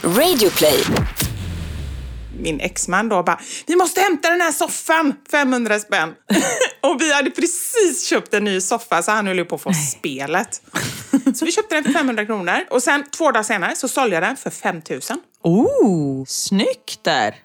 Radioplay. Min exman då bara, vi måste hämta den här soffan, 500 spänn. Och vi hade precis köpt en ny soffa så han höll ju på att få spelet. Så vi köpte den för 500 kronor. Och sen 2 dagar senare så sålde jag den för 5 000. Snyggt där.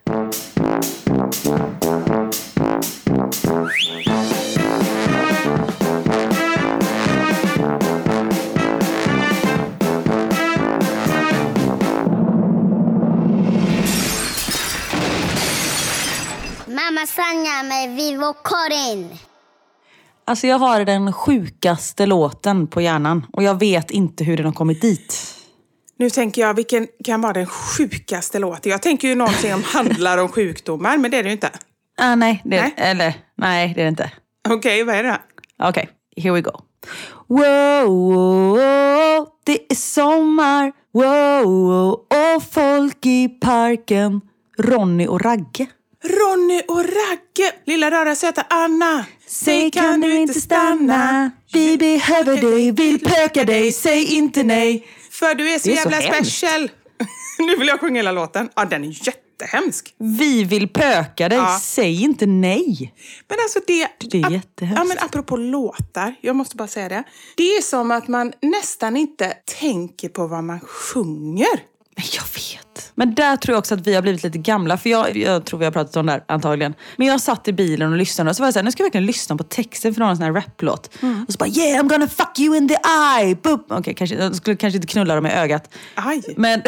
Mamma Sanja med Vivo Karin. Alltså jag har den sjukaste låten på hjärnan. Och jag vet inte hur den har kommit dit. Nu tänker jag, vilken kan vara den sjukaste låten? Jag tänker ju någonting som handlar om sjukdomar, men det är det ju inte. Nej, det är det inte. Okej, vad är det? Okej, here we go. Wow, wow, wow, det är sommar. Wow, wow, och folk i parken. Ronny och Ragge. Ronny och Ragge, lilla röra söta Anna. Säg kan du inte stanna. Vi behöver dig, vill pöka dig. Säg inte nej. För du är så Det är så jävla hemskt. special. Nu vill jag sjunga hela låten. Ja, den är jättehemsk. Vi vill pöka dig, Ja. säg inte nej. Men alltså det är jättehemskt. Ja, men apropå låtar, jag måste bara säga det. Det är som att man nästan inte tänker på vad man sjunger. Men jag vet. Men där tror jag också att vi har blivit lite gamla. För jag tror vi har pratat om det här antagligen. Men jag satt i bilen och lyssnade. Och så var jag såhär, nu ska jag verkligen lyssna på texten för någon sån här raplåt. Och så bara, yeah, I'm gonna fuck you in the eye. Okej, jag skulle kanske inte knulla dem i ögat. Aj. Men...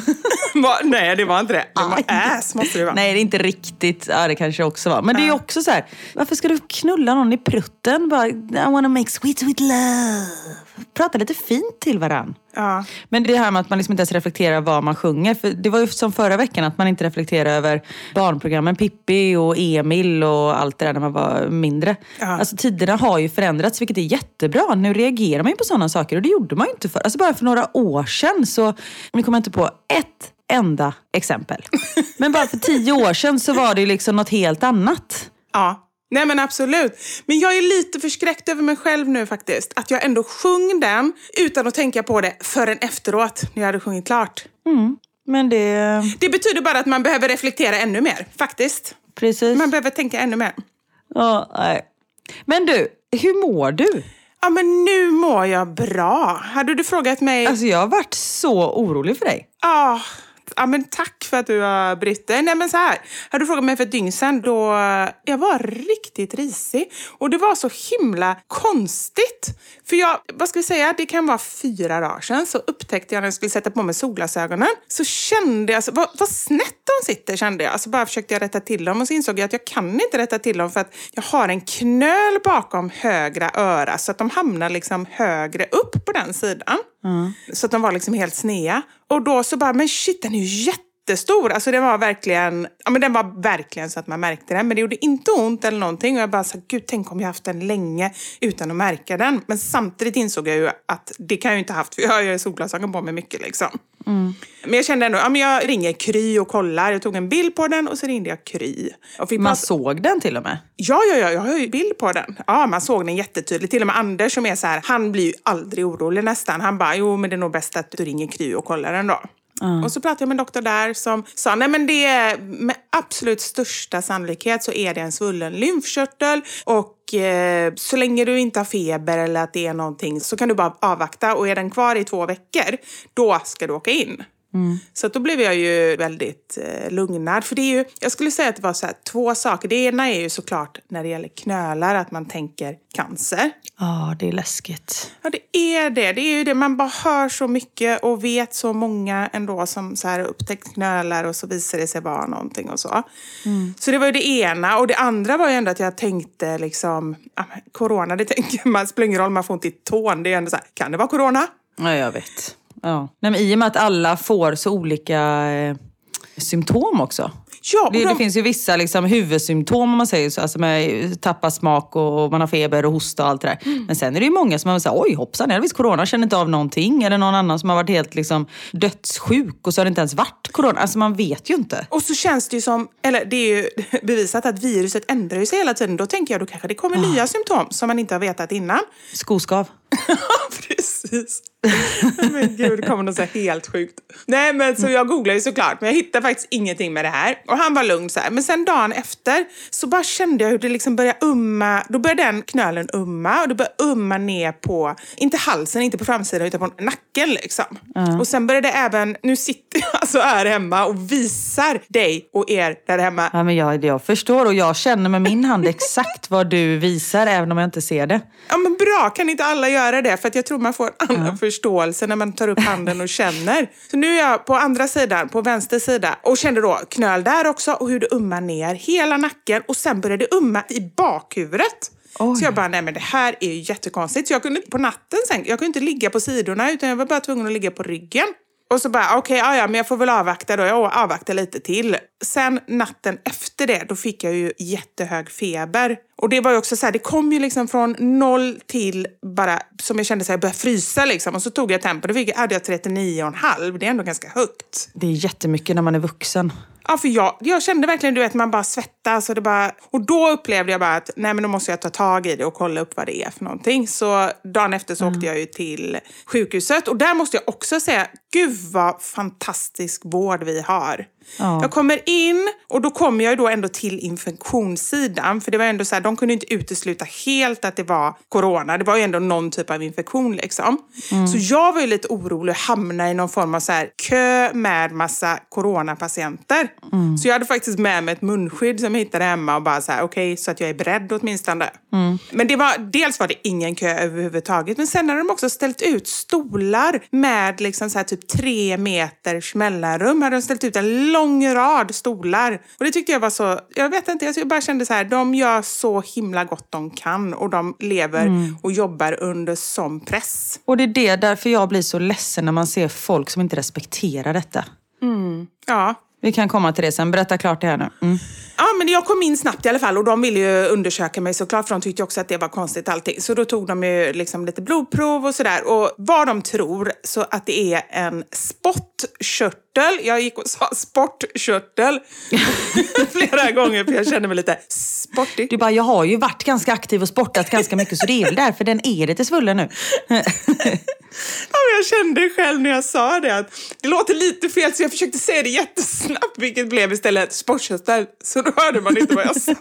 Nej, det var inte det. Det var ass, måste det vara. Nej, det är inte riktigt. Ja, det kanske också var. Men det är också så här, varför ska du knulla någon i prutten? Bara, I wanna make sweet, sweet love. Prata lite fint till varann. Ja. Men det här med att man liksom inte ens reflekterar vad man sjunger. För det var ju som förra veckan att man inte reflekterar över barnprogrammen Pippi och Emil och allt det där när man var mindre. Ja. Alltså tiderna har ju förändrats, vilket är jättebra. Nu reagerar man ju på sådana saker och det gjorde man ju inte för. Alltså bara för några år sedan så, nu kommer jag inte på ett enda exempel. Men bara för 10 år sedan så var det ju liksom något helt annat. Ja. Nej, men absolut. Men jag är lite förskräckt över mig själv nu faktiskt. Att jag ändå sjöng den utan att tänka på det förrän efteråt när jag hade sjungit klart. Men det... Det betyder bara att man behöver reflektera ännu mer, faktiskt. Precis. Man behöver tänka ännu mer. Ja, nej. Men du, hur mår du? Ja, men nu mår jag bra. Hade du frågat mig... Alltså jag har varit så orolig för dig. Ja, men tack för att du har brytt dig. Nej, men så här. Hade du frågat mig för ett dygn sedan då jag var riktigt risig. Och det var så himla konstigt. För vad ska vi säga, det kan vara 4 dagar sedan så upptäckte jag när jag skulle sätta på mig solglasögonen. Så kände jag, alltså, vad snett de sitter kände jag. Alltså bara försökte jag rätta till dem och så insåg jag att jag kan inte rätta till dem för att jag har en knöl bakom högra öra. Så att de hamnar liksom högre upp på den sidan. Så att de var liksom helt snea. Och då så bara, men shit, den är ju jättestor. Alltså den var verkligen så att man märkte den. Men det gjorde inte ont eller någonting. Och jag bara sa, gud, tänk om jag haft den länge utan att märka den. Men samtidigt insåg jag ju att det kan jag ju inte haft. För jag har ju solglasögon på mig mycket liksom. Men jag kände ändå, jag ringer Kry och kollar. Jag tog en bild på den och så ringde jag Kry. Och Man såg den till och med? Ja, jag har ju bild på den. Ja, man såg den jättetydligt. Till och med Anders som är så här, han blir ju aldrig orolig nästan. Han bara, jo men det är nog bäst att du ringer Kry och kollar den då. Och så pratade jag med en doktor där som sa, nej men det är med absolut största sannolikhet så är det en svullen lymfkörtel och så länge du inte har feber eller att det är någonting så kan du bara avvakta och är den kvar i 2 veckor, då ska du åka in. Så att då blev jag ju väldigt lugnad. För det är ju, jag skulle säga att det var så här 2 saker. Det ena är ju såklart när det gäller knölar att man tänker cancer. Ja, det är läskigt. Ja, det är det. Det är ju det. Man bara hör så mycket och vet så många ändå som så här upptäckt knölar och så visar det sig vara någonting och så. Så det var ju det ena. Och det andra var ju ändå att jag tänkte liksom, corona, det tänker man, spelar ingen roll om man får ont i tån. Det är ändå så här, kan det vara corona? Ja, jag vet. Ja. Nej, men i och med att alla får så olika symptom också. Ja, det finns ju vissa liksom, huvudsymptom om man säger så. Alltså med tappa smak och man har feber och hosta och allt det där. Men sen är det ju många som har sagt, oj hoppsan, är det visst corona? Känner inte av någonting. Eller någon annan som har varit helt liksom, dödssjuk och så har det inte ens varit corona. Alltså man vet ju inte. Och så känns det ju som, eller det är ju bevisat att viruset ändrar sig hela tiden. Då tänker jag, då kanske det kommer nya symptom som man inte har vetat innan. Skoskav. Precis. Men gud, det kommer något så här helt sjukt. Nej, men så jag googlade ju såklart, men jag hittade faktiskt ingenting med det här. Och han var lugn så här. Men sen dagen efter så bara kände jag hur det liksom började umma. Då började den knölen umma och det började umma ner på, inte halsen, inte på framsidan utan på nacken liksom. Och sen började det även, nu sitter jag alltså här hemma och visar dig och er där hemma. Ja, men jag förstår och jag känner med min hand exakt vad du visar även om jag inte ser det. Ja, men bra, kan inte alla göra det? För att jag tror man får en annan förståelse när man tar upp handen och känner. Så nu är jag på andra sidan, på vänster sida. Och kände då knöl där också och hur det ummar ner hela nacken. Och sen började det umma i bakhuvudet. Oj. Så jag bara, nej men det här är ju jättekonstigt. Så jag kunde på natten sen, jag kunde inte ligga på sidorna utan jag var bara tvungen att ligga på ryggen. Och så bara, okej, men jag får väl avvakta då. Jag avvaktar lite till. Sen natten efter det, då fick jag ju jättehög feber. Och det var ju också så här, det kom ju liksom från 0 till bara, som jag kände så här, jag började frysa liksom. Och så tog jag tempo, då hade jag 39,5. Det är ändå ganska högt. Det är jättemycket när man är vuxen. Ja, för jag kände verkligen, du vet, man bara svettas och det bara... Och då upplevde jag bara att, nej men då måste jag ta tag i det och kolla upp vad det är för någonting. Så dagen efter så åkte jag ju till sjukhuset. Och där måste jag också säga, gud vad fantastisk vård vi har. Ja. Jag kommer in och då kommer jag ju då ändå till infektionssidan. För det var ändå så här, de kunde inte utesluta helt att det var corona. Det var ju ändå någon typ av infektion liksom. Så jag var ju lite orolig att hamna i någon form av så här kö med massa coronapatienter. Så jag hade faktiskt med mig ett munskydd som jag hittade hemma och bara så här, okej, så att jag är beredd åtminstone. Men det var, dels var det ingen kö överhuvudtaget. Men sen har de också ställt ut stolar med liksom så här typ 3 meters mellanrum. Hade de ställt ut en lång rad stolar. Och det tyckte jag var så, jag vet inte, jag bara kände så här, de gör så himla gott de kan. Och de lever och jobbar under sån press. Och det är därför jag blir så ledsen när man ser folk som inte respekterar detta. Ja. Vi kan komma till det sen. Berätta klart det här nu. Ja, men jag kom in snabbt i alla fall och de ville ju undersöka mig såklart för de tyckte också att det var konstigt allting. Så då tog de ju liksom lite blodprov och sådär. Och vad de tror så att det är en spottkörtel. Jag gick och sa sportkörtel flera gånger för jag kände mig lite sportig. Du bara, jag har ju varit ganska aktiv och sportat ganska mycket så det är väl därför den är lite svullen nu. Ja, jag kände själv när jag sa det att det låter lite fel så jag försökte säga det jättesnabbt vilket blev istället sportkörtel. Så då hörde man inte vad jag sa.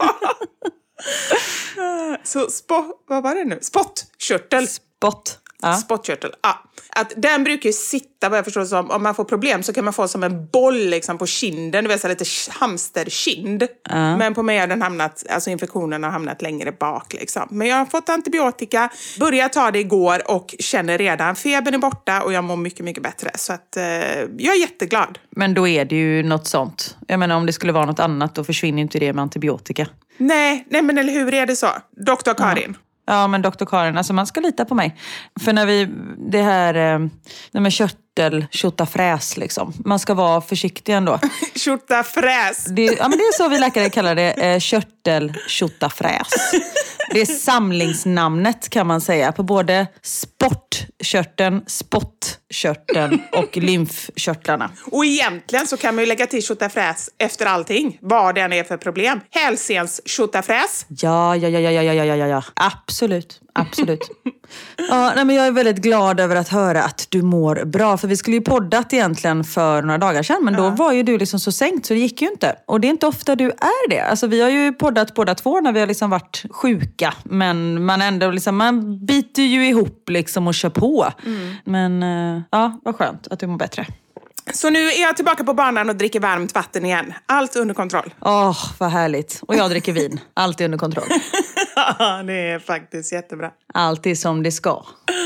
Så vad var det nu? Spottkörtel. Spottkörtel, ja. Att den brukar ju sitta, vad jag förstår som, om man får problem så kan man få som en boll liksom på kinden, det vill säga lite hamsterkind. Men på mig har den hamnat, alltså infektionen har hamnat längre bak liksom. Men jag har fått antibiotika, började ta det igår och känner redan febern är borta och jag mår mycket, mycket bättre. Så att jag är jätteglad. Men då är det ju något sånt. Jag menar om det skulle vara något annat då försvinner inte det med antibiotika. Nej men eller hur är det så? Dr. Karin. Ja, men Dr. Karin, alltså man ska lita på mig. För när det här med körtel, tjottafräs liksom. Man ska vara försiktig ändå. Tjottafräs. Ja, men det är så vi läkare kallar det, körtel, tjottafräs. Det är samlingsnamnet kan man säga på både sportkörteln, spottkörteln och lymfkörtlarna. Och egentligen så kan man ju lägga till tjottafräs efter allting. Vad det än är för problem. Hälsens tjottafräs. Ja. Absolut. Ja, nej, men jag är väldigt glad över att höra att du mår bra. För vi skulle ju poddat egentligen för några dagar sedan. Men då var ju du liksom så sänkt så det gick ju inte. Och det är inte ofta du är det. Alltså vi har ju poddat båda två när vi har liksom varit sjuka. Men man ändå liksom, man biter ju ihop liksom och kör på. Men ja, vad skönt att du mår bättre. Så nu är jag tillbaka på banan och dricker varmt vatten igen. Allt under kontroll. Vad härligt. Och jag dricker vin. Allt är under kontroll. Ja, det är faktiskt jättebra. Allt är som det ska.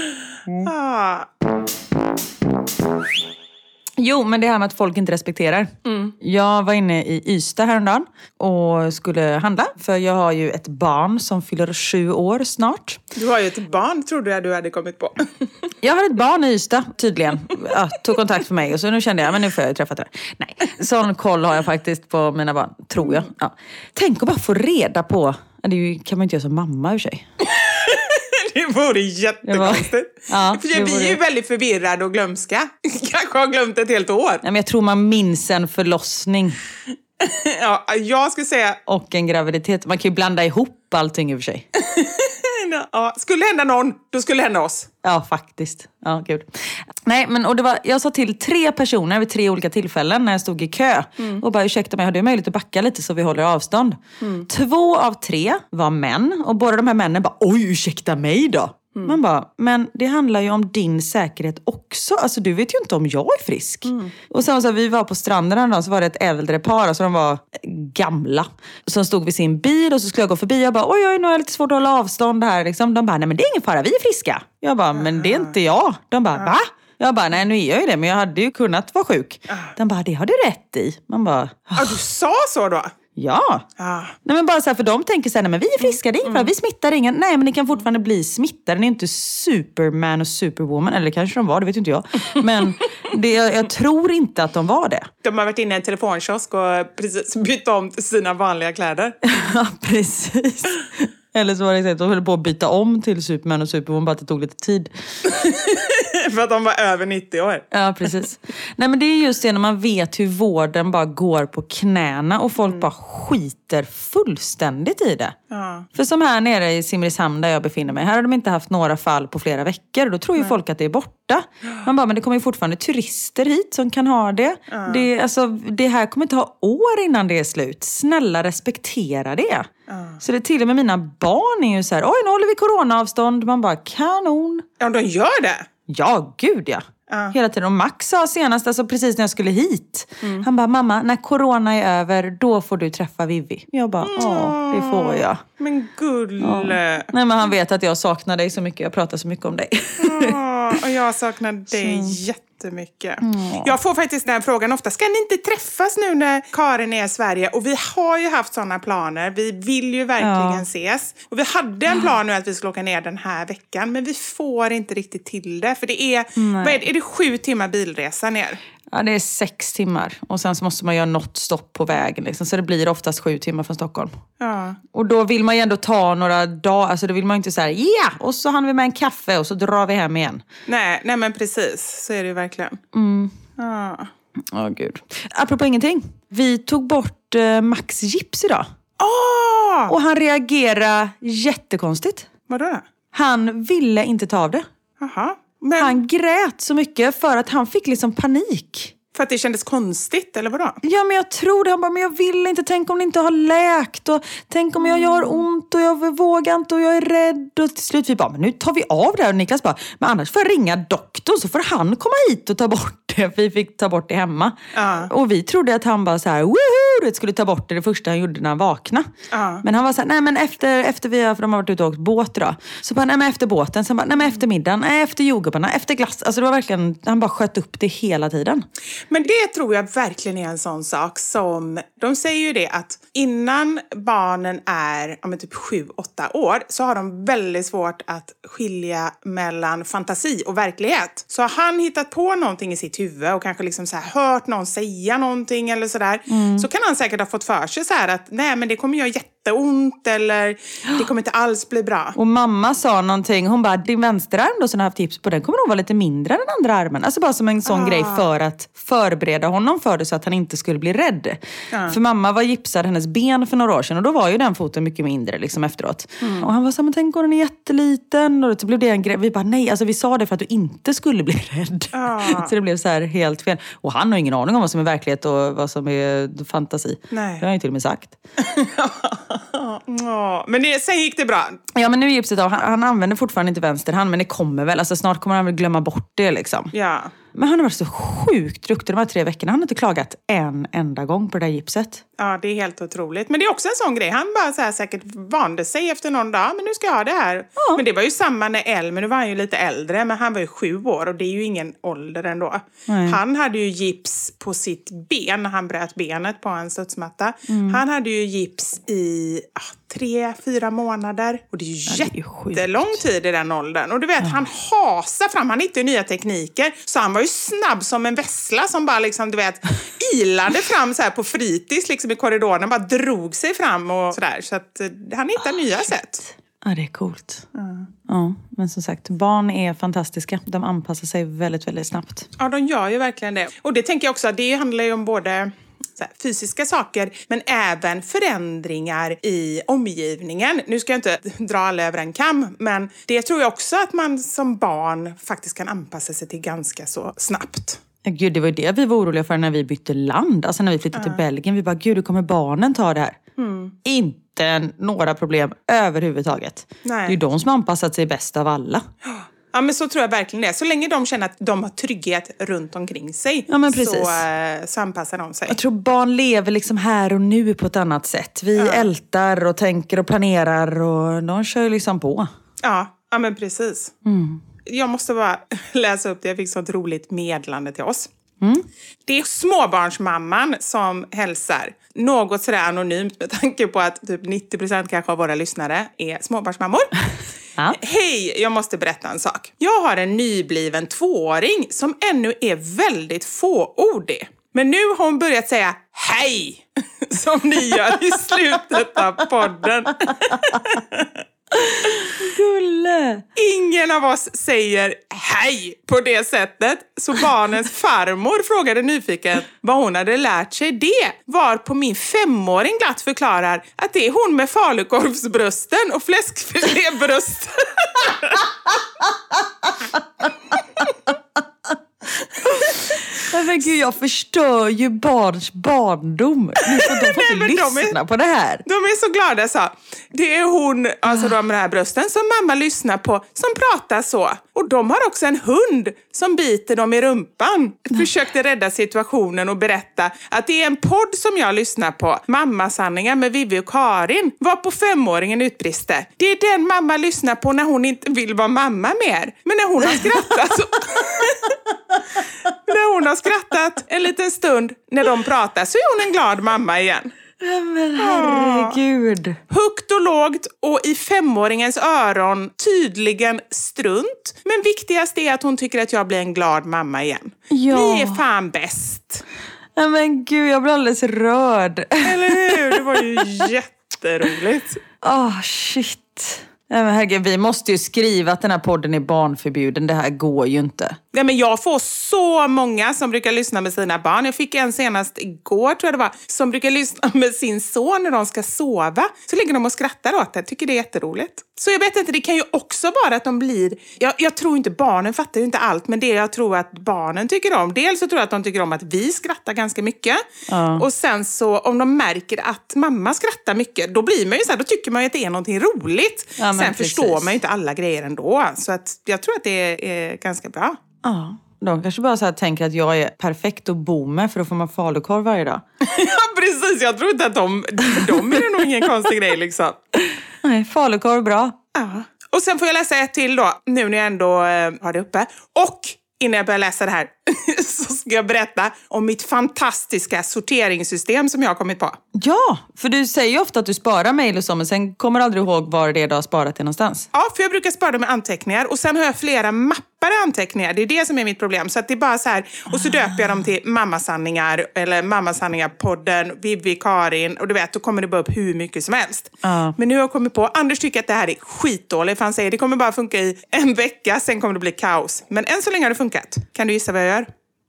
Jo, men det här med att folk inte respekterar. Jag var inne i Ystad häromdagen och skulle handla. För jag har ju ett barn som fyller 7 år snart. Du har ju ett barn, trodde jag du hade kommit på. Jag har ett barn i Ystad, tydligen. Tog kontakt för mig och så nu kände jag, men nu får jag träffa det. Nej, sån koll har jag faktiskt på mina barn, tror jag. Ja. Tänk att bara få reda på, det kan man inte göra som mamma i sig. Det vore jättekonstigt. För vi är ju väldigt förvirrade och glömska. Kanske har glömt ett helt år. Ja, men jag tror man minns en förlossning. Ja, jag skulle säga... Och en graviditet. Man kan ju blanda ihop allting i och för sig. Ja, skulle hända någon, då skulle det hända oss. Ja, faktiskt. Ja, gud. Nej, men och jag sa till 3 personer vid 3 olika tillfällen när jag stod i kö. Och bara, ursäkta mig, har du möjlighet att backa lite så vi håller avstånd? 2 av 3 var män. Och båda de här männen bara, oj, ursäkta mig då. Man bara, men det handlar ju om din säkerhet också. Alltså du vet ju inte om jag är frisk. Och sen så vi var på stranden en dag, så var det ett äldre par, alltså de var gamla. Som stod vid sin bil och så skulle jag gå förbi. Jag bara, oj, nu är det lite svårt att hålla avstånd här. Liksom. De bara, nej men det är ingen fara, vi är friska. Jag bara, men det är inte jag. De bara, va? Jag bara, nej nu är jag ju det, men jag hade ju kunnat vara sjuk. De bara, det har du rätt i. Man bara, Ja, du sa så då? ja. Nej, men bara så här, för de tänker så här, nej, men vi är friska, det är ingen fara, vi smittar ingen. Nej, men ni kan fortfarande bli smittade. Ni är inte Superman och Superwoman, eller kanske de var, det vet inte jag. Men jag tror inte att de var det. De har varit inne i en telefonkiosk och precis bytt om till sina vanliga kläder. Ja, precis. Eller så var det så att de höll på att byta om till Superman och Superwoman, bara att det tog lite tid. För att de var över 90 år. Ja, precis. Nej, men det är just det när man vet hur vården bara går på knäna och folk bara skiter fullständigt i det. Ja. För som här nere i Simrishamn där jag befinner mig, här har de inte haft några fall på flera veckor. Och då tror ju folk att det är borta. Man bara, men det kommer ju fortfarande turister hit som kan ha det. Det här kommer ta år innan det är slut. Snälla, respektera det. Så det till och med mina barn är ju så här, oj, nu håller vi coronaavstånd. Man bara, kanon. Ja, de gör det. Ja, gud ja. Hela tiden. Och Max sa senast, alltså precis när jag skulle hit. Han bara, mamma, när corona är över, då får du träffa Vivi. Jag bara, det får jag. Men gull. Nej, men han vet att jag saknar dig så mycket. Jag pratar så mycket om dig. Och jag saknar dig jättemycket. Jag får faktiskt den här frågan ofta. Ska ni inte träffas nu när Karin är i Sverige? Och vi har ju haft sådana planer. Vi vill ju verkligen ses. Och vi hade en plan nu att vi skulle åka ner den här veckan. Men vi får inte riktigt till det. För det är, är det 7 timmar bilresa ner? Ja, det är 6 timmar. Och sen så måste man göra något stopp på vägen. Liksom. Så det blir oftast 7 timmar från Stockholm. Ja. Och då vill man ju ändå ta några dagar. Alltså då vill man inte säga, ja! Och så hann vi med en kaffe och så drar vi hem igen. Nej men precis. Så är det ju verkligen. Åh, gud. Apropå ingenting. Vi tog bort Max gips idag. Och han reagerade jättekonstigt. Vadå? Han ville inte ta av det. Jaha. Men Han grät så mycket för att han fick liksom panik. för att det kändes konstigt, eller vadå? Ja, men jag tror det. Han bara, men jag vill inte. Tänk om det inte har läkt. Och tänk om jag har ont och jag vågar inte och jag är rädd. Och till slut vi bara, men nu tar vi av det här. Och Niklas bara, men annars får jag ringa doktorn så får han komma hit och ta bort det. Vi fick ta bort det hemma. Och vi trodde att han bara så här, woohoo, skulle ta bort det första han gjorde när han vaknade. Men han var så här, nej men efter vi har, för de har varit ute och åkt båt då. Så bara, nej men efter båten. Sen bara, nej men efter middagen, nej efter jordgubbarna, efter glass. Alltså det var verkligen, han bara sköt upp det hela tiden. Men det tror jag verkligen är en sån sak som, de säger ju det att innan barnen är typ 7-8 år så har de väldigt svårt att skilja mellan fantasi och verklighet. Så har han hittat på någonting i sitt huvud och kanske liksom så här hört någon säga någonting eller sådär, så kan han säkert ha fått för sig så här att nej men det kommer göra jätteont eller det kommer inte alls bli bra. Och mamma sa någonting, hon bara, din vänsterarm då som har haft tips på den kommer nog vara lite mindre än den andra armen. Alltså bara som en sån grej för att förbereda honom för det så att han inte skulle bli rädd. För mamma var gipsad hennes ben för några år sedan och då var ju den foten mycket mindre liksom efteråt. Och han var så, men tänk om den är jätteliten och så blev det en grej. Vi bara, nej, alltså vi sa det för att du inte skulle bli rädd. Så det blev så här helt fel. Och han har ingen aning om vad som är verklighet och vad som är fantasi. Nej. Det har jag ju till och med sagt. Men sen gick det bra. Ja, men nu är gipset av. Han använder fortfarande inte vänster hand, men det kommer väl. Alltså snart kommer han väl glömma bort det liksom. Ja. Men han har varit så sjukt duktig de här 3 veckorna. Han har inte klagat en enda gång på det där gipset. Ja, det är helt otroligt. Men det är också en sån grej. Han bara så här säkert vande sig efter någon dag. Men nu ska jag ha det här. Ja. Men det var ju samma när Elmer. Nu var han ju lite äldre. Men han var ju 7 år. Och det är ju ingen ålder ändå. Nej. Han hade ju gips på sitt ben. När han bröt benet på en studsmatta. Han hade ju gips i 3-4 månader. Och det är ju jättelång tid i den åldern. Och du vet, han hasar fram. Han hittade nya tekniker. Så han var ju snabb som en vässla som bara liksom, du vet, ilade fram så här på fritids liksom i korridoren. Bara drog sig fram och sådär. Så att han hittar nya sätt. Ja, det är coolt. Ja, men som sagt, barn är fantastiska. De anpassar sig väldigt, väldigt snabbt. Ja, de gör ju verkligen det. Och det tänker jag också, det handlar ju om både så här, fysiska saker, men även förändringar i omgivningen. Nu ska jag inte dra alla över en kam, men det tror jag också att man som barn faktiskt kan anpassa sig till ganska så snabbt. Gud, det var ju det vi var oroliga för när vi bytte land. Alltså när vi flyttade till Belgien. Vi bara, gud, hur kommer barnen ta det här? Inte några problem överhuvudtaget. Nej. Det är ju de som anpassat sig bäst av alla. Ja, men så tror jag verkligen det. Så länge de känner att de har trygghet runt omkring sig, ja, men precis. Så anpassar de sig. Jag tror barn lever liksom här och nu på ett annat sätt. Vi ältar och tänker och planerar och de kör ju liksom på. Ja, men precis. Jag måste bara läsa upp det. Jag fick sånt roligt meddelande till oss. Det är småbarnsmamman som hälsar. Något sådär anonymt med tanke på att typ 90% kanske av våra lyssnare är småbarnsmammor. Ja. Hej, jag måste berätta en sak. Jag har en nybliven 2-åring som ännu är väldigt fåordig. Men nu har hon börjat säga hej, som ni gör i slutet av podden. Gulle! Ingen av oss säger hej på det sättet. Så barnens farmor frågade nyfiken vad hon hade lärt sig det. Var på min 5-åring glatt förklarar att det är hon med falukorvsbrösten och fläskfilébrösten. Men gud, jag förstör ju barns barndom. De får inte lyssna på det här. De är så glada, så. Det är hon, alltså de med de här brösten, som mamma lyssnar på, som pratar så. Och de har också en hund som biter dem i rumpan. Försökte rädda situationen och berätta att det är en podd som jag lyssnar på. Mammasanningar med Vivi och Karin. Var på 5-åringen utbrister. Det är den mamma lyssnar på när hon inte vill vara mamma mer. Men när hon har skrattat så... När hon har skrattat en liten stund när de pratar så är hon en glad mamma igen. Men herregud. Högt och lågt och i 5-åringens öron tydligen strunt. Men viktigast är att hon tycker att jag blir en glad mamma igen. Ja. Ni är fan bäst. Men gud, jag blir alldeles rörd. Eller hur? Det var ju jätteroligt. Shit. Nej, men herregud, vi måste ju skriva att den här podden är barnförbjuden. Det här går ju inte. Nej, men jag får så många som brukar lyssna med sina barn. Jag fick en senast igår, tror jag det var, som brukar lyssna med sin son när de ska sova. Så ligger de och skrattar åt det. Tycker det är jätteroligt. Så jag vet inte, det kan ju också vara att de blir... Jag tror inte, barnen fattar ju inte allt, men det jag tror att barnen tycker om. Dels så tror jag att de tycker om att vi skrattar ganska mycket. Och sen så om de märker att mamma skrattar mycket, då blir man ju så här, då tycker man ju att det är någonting roligt. Ja, sen förstår man ju inte alla grejer ändå. Så att jag tror att det är ganska bra. Ja, de kanske bara så här tänker att jag är perfekt att bo med för då får man falukorv varje dag. Ja, precis. Jag tror inte att de är det nog ingen konstig grej liksom. Nej, falukorv bra. Ja. Och sen får jag läsa ett till då, nu när jag ändå har det uppe. Och innan jag börjar läsa det här så ska jag berätta om mitt fantastiska sorteringssystem som jag har kommit på. Ja, för du säger ju ofta att du sparar mejl och så, men sen kommer du aldrig ihåg var det är du har sparat det någonstans. Ja, för jag brukar spara med anteckningar och sen har jag flera mappar anteckningar. Det är det som är mitt problem. Så att det är bara så här, och så döper jag dem till mammasanningar eller mammasanningar-podden, Vivi, Karin, och du vet, då kommer det bara upp hur mycket som helst. Men nu har jag kommit på, Anders tycker att det här är skitdåligt, för han säger det kommer bara funka i en vecka, sen kommer det bli kaos. Men än så länge har det funkat. Kan du gissa vad jag gör?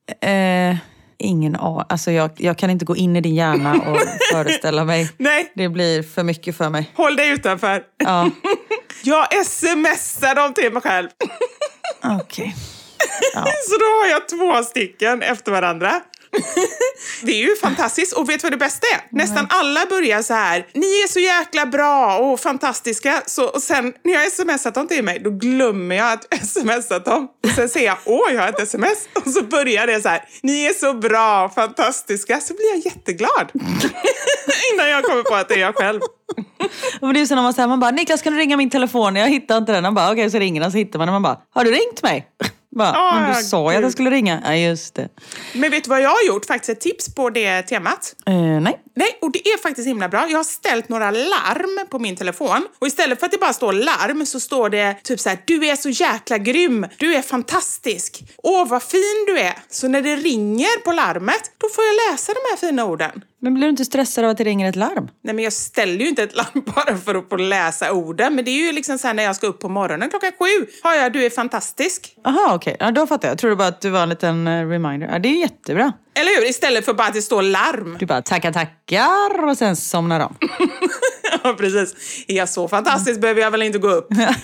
Ingen aning. Alltså jag kan inte gå in i din hjärna och föreställa mig. Nej. Det blir för mycket för mig. Håll dig utanför. Ja. Jag smsar dem till mig själv. Okej. Ja. Så då har jag 2 stycken efter varandra. Det är ju fantastiskt. Och vet du vad det bästa är? Nästan alla börjar så här: ni är så jäkla bra och fantastiska. Så, och sen när jag smsat dem till mig, då glömmer jag att smsat dem. Och sen säger jag, jag har ett sms. Och så börjar det så här: ni är så bra och fantastiska. Så blir jag jätteglad. Innan jag kommer på att det är jag själv. Och det är så när man säger, man bara, Niklas, kan du ringa min telefon? Jag hittar inte den. Han bara, okej, så ringer den, så hittar man den. Man bara, har du ringt mig? Men du sa ju att jag skulle ringa. Ja, just det. Men vet du vad jag har gjort? Faktiskt ett tips på det temat. Nej, och det är faktiskt himla bra. Jag har ställt några larm på min telefon. Och istället för att det bara står larm så står det typ så här: du är så jäkla grym. Du är fantastisk. Åh, vad fin du är. Så när det ringer på larmet, då får jag läsa de här fina orden. Men blir du inte stressad av att det ringer ett larm? Nej, men jag ställer ju inte ett larm bara för att få läsa orden. Men det är ju liksom så här när jag ska upp på morgonen 7:00. Har jag, du är fantastisk. Aha, okej. Ja, då fattar jag. Jag trodde bara att du var en liten reminder. Ja, det är jättebra. Eller hur? Istället för bara att det står larm. Du bara tackar och sen somnar de. Ja, precis. Är jag så fantastisk behöver jag väl inte gå upp.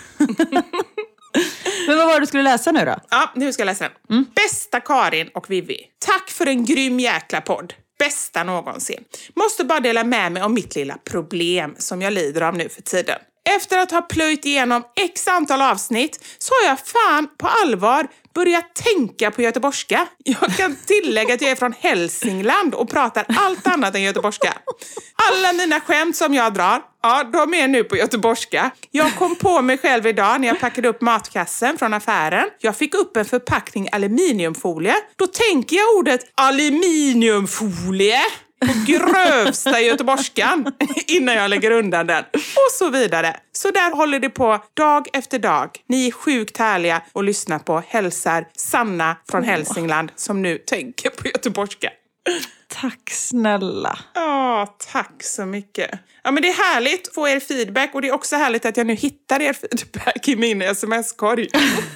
Men vad var det du skulle läsa nu då? Ja, nu ska jag läsa den. Bästa Karin och Vivi. Tack för en grym jäkla podd. Bästa någonsin. Måste bara dela med mig om mitt lilla problem som jag lider av nu för tiden. Efter att ha plöjt igenom x antal avsnitt så har jag fan på allvar börjat tänka på göteborgska. Jag kan tillägga att jag är från Hälsingland och pratar allt annat än göteborgska. Alla mina skämt som jag drar, ja, de är nu på göteborgska. Jag kom på mig själv idag när jag packade upp matkassen från affären. Jag fick upp en förpackning aluminiumfolie. Då tänker jag ordet aluminiumfolie på grövsta göteborgskan innan jag lägger undan den. Och så vidare. Så där håller det på dag efter dag. Ni är sjukt härliga och lyssnar på. Hälsar Sanna från Hälsingland som nu tänker på göteborgska. Tack snälla. Ja, tack så mycket. Ja, men det är härligt att få er feedback och det är också härligt att jag nu hittar er feedback i min sms-korg.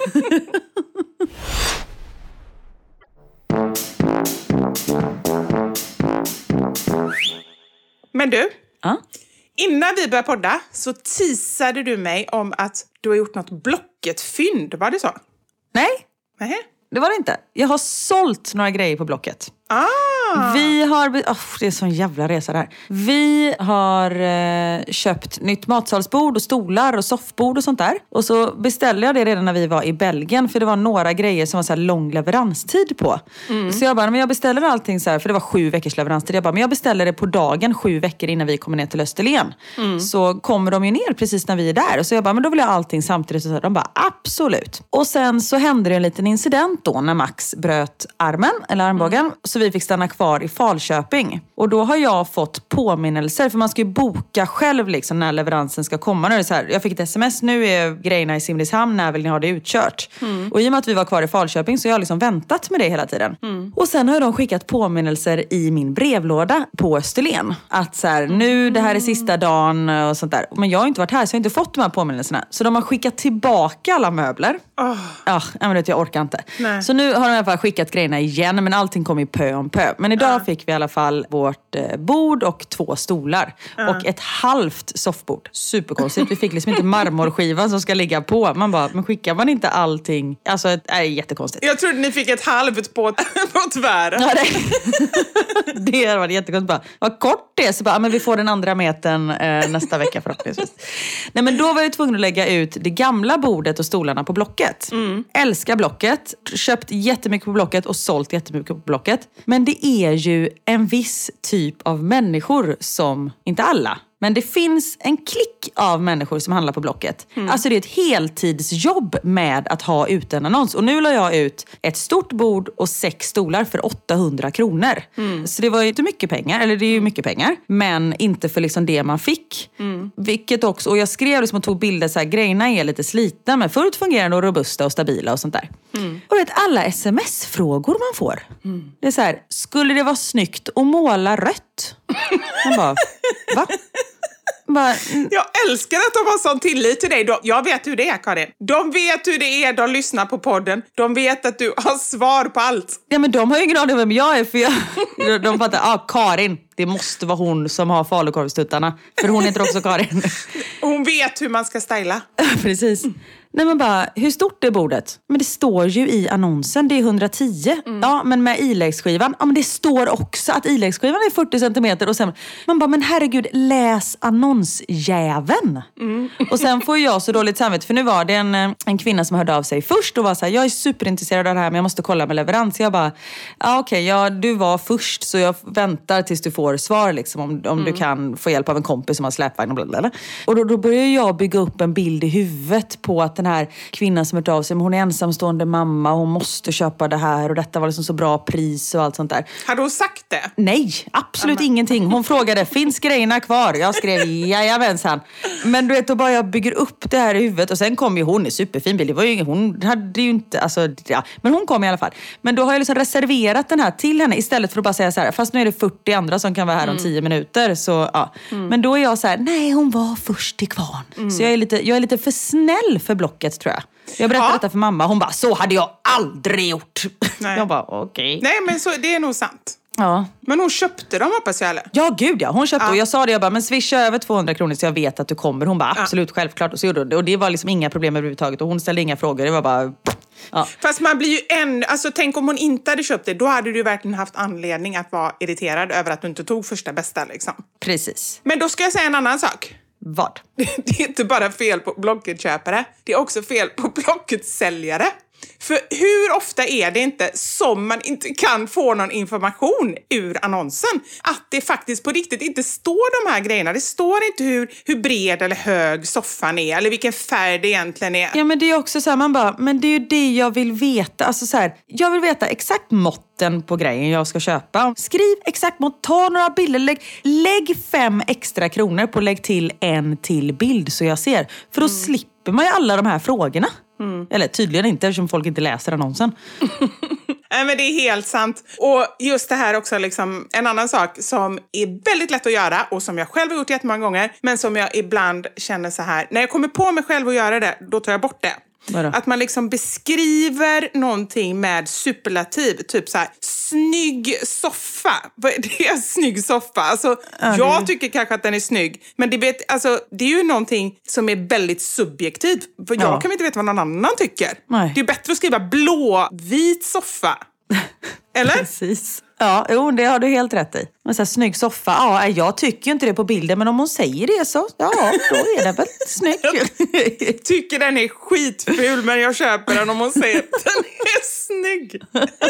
Men du, innan vi började podda så teasade du mig om att du har gjort något Blocket-fynd. Var det så? Nej, Nej. det var det inte. Jag har sålt några grejer på Blocket. Vi har... det är sån jävla resa där. Vi har köpt nytt matsalsbord och stolar och soffbord och sånt där. Och så beställde jag det redan när vi var i Belgien. För det var några grejer som var så här lång leveranstid på. Så jag bara, men jag beställer allting så här. För det var 7 veckors leveranstid. Jag bara, men jag beställer det på dagen 7 veckor innan vi kommer ner till Österlen. Så kommer de ju ner precis när vi är där. Och så jag bara, men då vill jag ha allting samtidigt. Så de bara, absolut. Och sen så hände det en liten incident då när Max bröt armen, eller armbågen. Så vi fick stanna kvar i Falköping. Och då har jag fått påminnelser. För man ska ju boka själv liksom när leveransen ska komma. Nu är det så här, jag fick ett sms, nu är grejerna i Simrishamn, när vill ni ha det utkört? Och i och med att vi var kvar i Falköping så har jag liksom väntat med det hela tiden. Och sen har de skickat påminnelser i min brevlåda på Österlen. Att så här, nu det här är sista dagen och sånt där. Men jag har inte varit här så jag har inte fått de här påminnelserna. Så de har skickat tillbaka alla möbler. Men jag orkar inte. Nej. Så nu har de i alla fall skickat grejerna igen. Men allting kommer i pö om pö. Men idag fick vi i alla fall vårt bord och 2 stolar. Och ett halvt soffbord. Superkonstigt. Vi fick liksom inte marmorskivan som ska ligga på. Man bara, men skickar man inte allting? Alltså, det är jättekonstigt. Jag trodde ni fick ett halvt på tvären. Ja, det var jättekonstigt. Bara, vad kort det är. Så bara, men vi får den andra metern nästa vecka förhoppningsvis. Nej, men då var jag tvungen att lägga ut det gamla bordet och stolarna på Blocket. Älskar Blocket. Köpt jättemycket på Blocket och sålt jättemycket på Blocket. Men det är ju en viss typ av människor som, inte alla, men det finns en klick av människor som handlar på Blocket. Alltså det är ett heltidsjobb med att ha ut en annons. Och nu la jag ut ett stort bord och 6 stolar för 800 kronor. Så det var ju inte mycket pengar, eller det är ju mycket pengar. Men inte för liksom det man fick. Vilket också, och jag skrev liksom och tog bilder så här, grejerna är lite slitna men fullt fungerande och robusta och stabila och sånt där. Och vet, alla sms-frågor man får. Det är så här, skulle det vara snyggt att måla rött? Man bara, va? Jag älskar att de har sån tillit till dig. Jag vet hur det är, Karin. De vet hur det är, de lyssnar på podden. De vet att du har svar på allt. Ja, men de har ju ingen aning om vem jag är. För de fattar, Karin, det måste vara hon som har falukorvstuttarna. För hon heter också Karin. Hon vet hur man ska styla. Precis. Nej, men bara, hur stort är bordet? Men det står ju i annonsen, det är 110. Ja, men med iläggsskivan, ja men det står också att iläggsskivan är 40 centimeter. Och sen, man bara, men herregud, läs annonsjäveln. Och sen får jag så dåligt samvete, för nu var det en kvinna som hörde av sig först och var så här, jag är superintresserad av det här men jag måste kolla med leverans. Jag bara, okej, du var först så jag väntar tills du får svar liksom, om du kan få hjälp av en kompis som har släpvagn och blablabla. Och då börjar jag bygga upp en bild i huvudet på att den här kvinnan som hört av sig, men hon är ensamstående mamma och hon måste köpa det här och detta var liksom så bra pris och allt sånt där. Hade hon sagt det? Nej, absolut ingenting. Hon frågade, finns grejerna kvar? Jag skrev, jajamensan. Men du vet, då bara jag bygger upp det här i huvudet och sen kom ju hon i superfin bil. Det var ju, hon hade ju inte, alltså, ja. Men hon kom i alla fall. Men då har jag liksom reserverat den här till henne istället för att bara säga så här, fast nu är det 40 andra som kan vara här om 10 minuter. Så, ja. Men då är jag så här, nej hon var först till kvarn. Så jag är lite för snäll för Blocket tror jag. Jag berättade detta för mamma, hon bara, så hade jag aldrig gjort. Nej. Jag bara, okej. Nej, men så, det är nog sant. Ja. Men hon köpte dem, hoppas jag, eller? Ja, gud ja. Hon köpte och jag sa det, jag bara, men swisha över 200 kronor så jag vet att du kommer. Hon bara, absolut, självklart. Och så gjorde hon det. Och det var liksom inga problem överhuvudtaget. Och hon ställde inga frågor, det var bara... Ja. Fast man blir ju alltså tänk om hon inte hade köpt det, då hade du verkligen haft anledning att vara irriterad över att du inte tog första bästa liksom. Precis. Men då ska jag säga en annan sak. Vad? Det är inte bara fel på Blocket-köpare, det är också fel på Blocket-säljare. För hur ofta är det inte som man inte kan få någon information ur annonsen? Att det faktiskt på riktigt inte står de här grejerna. Det står inte hur bred eller hög soffan är eller vilken färg det egentligen är. Ja, men det är också så här, man bara, men det är ju det jag vill veta. Alltså så här, jag vill veta exakt måtten på grejen jag ska köpa. Skriv exakt mått, ta några bilder, lägg 5 extra kronor på lägg till en till bild så jag ser. För då slipper man ju alla de här frågorna. Eller tydligen inte eftersom folk inte läser annonsen. Nej, men det är helt sant. Och just det här också, liksom, en annan sak som är väldigt lätt att göra och som jag själv har gjort jättemånga gånger, men som jag ibland känner så här, när jag kommer på mig själv att göra det, då tar jag bort det. Vadå? Att man liksom beskriver någonting med superlativ, typ så här, snygg soffa. Vad är det? Snygg soffa. Alltså, jag tycker kanske att den är snygg, men det är ju någonting som är väldigt subjektivt. För jag kan inte veta vad någon annan tycker. Nej. Det är bättre att skriva blåvit soffa. Eller? Precis. Ja, jo, det har du helt rätt i. Men så här, snygg soffa, ja, jag tycker ju inte det på bilden, men om hon säger det så, ja, då är den väl snygg. Jag tycker den är skitful, men jag köper den om hon säger att den är snygg.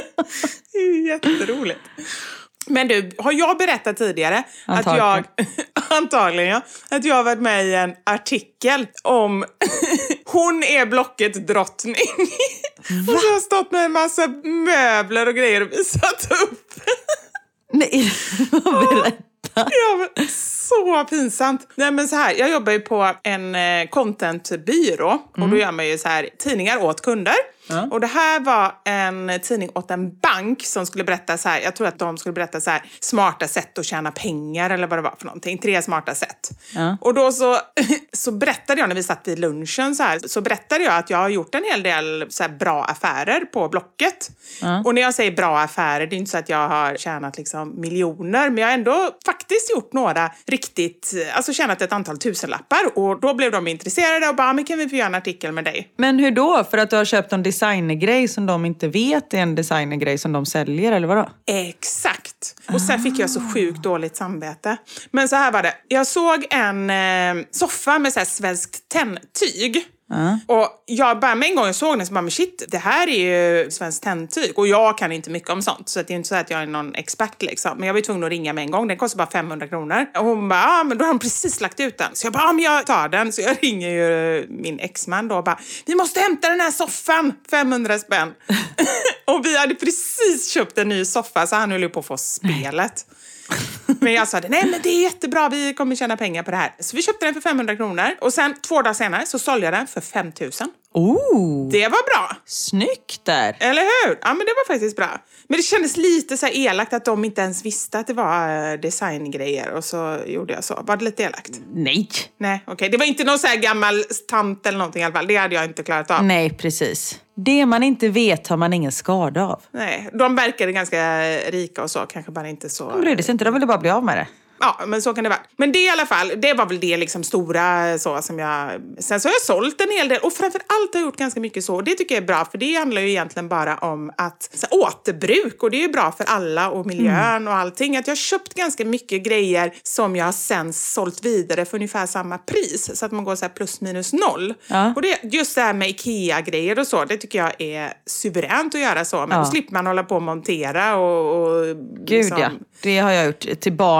Det är jätteroligt. Men du, har jag berättat tidigare antagligen att jag har varit med i en artikel om hon är Blocket drottning. Och så har jag stått med en massa möbler och grejer och visat upp. Nej, berätta. Ja, men så pinsamt. Nej, men så här, jag jobbar ju på en contentbyrå och då gör man ju så här tidningar åt kunder. Och det här var en tidning åt en bank som skulle berätta så här, jag tror att de skulle berätta så här, smarta sätt att tjäna pengar eller vad det var för någonting, 3 smarta sätt. Och då så berättade jag när vi satt vid lunchen så berättade jag att jag har gjort en hel del så här bra affärer på Blocket. Och när jag säger bra affärer, det är inte så att jag har tjänat liksom miljoner, men jag har ändå faktiskt gjort några riktigt, alltså tjänat ett antal tusenlappar. Och då blev de intresserade och bara, men kan vi få göra en artikel med dig? Men hur då? För att du har köpt en designergrej som de inte vet är en designergrej som de säljer, eller vadå? Exakt. Och sen fick jag så sjukt dåligt samvete. Men så här var det. Jag såg en soffa med så här svenskt tändtyg. Och jag bara med en gång jag såg den så bara, men shit, det här är ju svenskt tändtyg. Och jag kan inte mycket om sånt, så det är inte så att jag är någon expert liksom. Men jag var tvungen att ringa med en gång, den kostar bara 500 kronor. Och hon bara, men då har de precis lagt ut den. Så jag bara, men jag tar den. Så jag ringer ju min exman då och bara, vi måste hämta den här soffan, 500 spänn. Och vi hade precis köpt en ny soffa, så han höll ju på att få spelet. Men jag sa, nej men det är jättebra, vi kommer tjäna pengar på det här. Så vi köpte den för 500 kronor. Och sen 2 dagar senare så sålde jag den för 5 000. Det var bra. Snyggt där. Eller hur? Ja, men det var faktiskt bra. Men det kändes lite så här elakt att de inte ens visste att det var designgrejer. Och så gjorde jag så. Var det lite elakt? Nej. Nej, okej. Det var inte någon så här gammal tant eller någonting i alla fall. Det hade jag inte klarat av. Nej, precis. Det man inte vet har man ingen skada av. Nej, de verkade ganska rika och så. Kanske bara inte så... De brydde sig inte, de ville bara bli av med det. Ja, men så kan det vara. Men det i alla fall, det var väl det liksom stora så som jag... Sen så har jag sålt en hel del och framförallt har jag gjort ganska mycket så. Det tycker jag är bra, för det handlar ju egentligen bara om att så, återbruk, och det är ju bra för alla och miljön och allting. Att jag har köpt ganska mycket grejer som jag sen sålt vidare för ungefär samma pris. Så att man går så här plus minus noll. Ja. Och det, just det här med IKEA-grejer och så, det tycker jag är suveränt att göra så. Men då slipper man hålla på och montera och Gud liksom... ja, det har jag gjort till barnens rum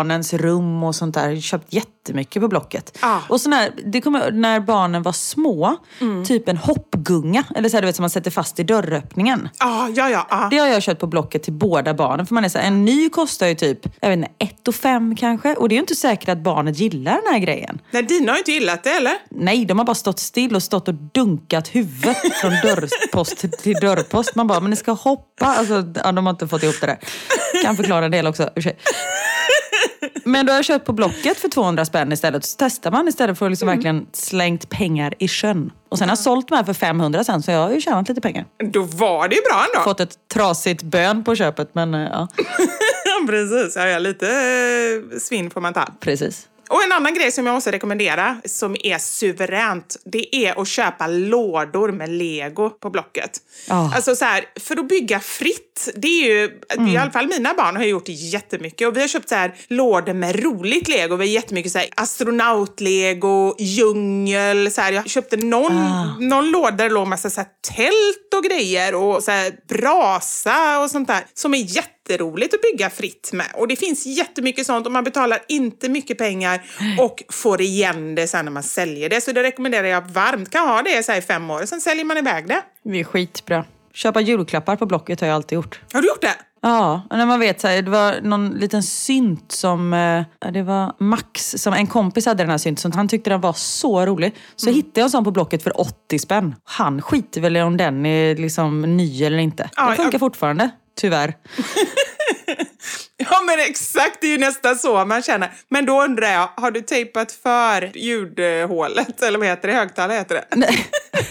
rum och sånt där. Köpt jättemycket på Blocket. Ah. Och så när barnen var små, typ en hoppgunga. Eller så här, du vet, som man sätter fast i dörröppningen. Ja. Det har jag köpt på Blocket till båda barnen. För man är så här, en ny kostar ju typ, jag vet inte, 1,5 kanske. Och det är ju inte säkert att barnet gillar den här grejen. Nej, dina har ju inte gillat det, eller? Nej, de har bara stått still och stått och dunkat huvudet från dörrpost till dörrpost. Man bara, men det ska hoppa. Alltså, ja, de har inte fått ihop det där. Kan förklara en del också. Men då har jag köpt på Blocket för 200 spänn istället. Så testar man istället för att liksom verkligen slängt pengar i sjön. Och sen har jag sålt mig för 500 sen, så jag har ju tjänat lite pengar. Då var det ju bra ändå. Fått ett trasigt bön på köpet, men ja. Precis, ja, lite svinn får man ta. Precis. Och en annan grej som jag måste rekommendera, som är suveränt, det är att köpa lådor med Lego på Blocket. Alltså så här, för att bygga fritt, det är ju, i alla fall mina barn har gjort jättemycket. Och vi har köpt så här lådor med roligt Lego. Vi har jättemycket så här astronaut-Lego, djungel, så här. Jag köpte någon låda där det låg massa så här tält och grejer och så här brasa och sånt där, som är jätteroligt att bygga fritt med. Och det finns jättemycket sånt och man betalar inte mycket pengar och får igen det sen när man säljer det. Så det rekommenderar jag varmt. Kan ha det så här i 5 år, sen säljer man iväg det. Det är skitbra. Köpa julklappar på Blocket har jag alltid gjort. Har du gjort det? Ja, och när man vet så här, det var någon liten synt som, det var Max, som en kompis hade den här synten, han tyckte den var så rolig. Så hittade jag en sån på Blocket för 80 spänn. Han skiter väl om den är liksom ny eller inte. Det funkar fortfarande, tyvärr. Ja, men exakt, det är ju nästan så man känner. Men då undrar jag, har du tejpat för ljudhålet? Eller vad heter det? Högtalare heter det. Nej.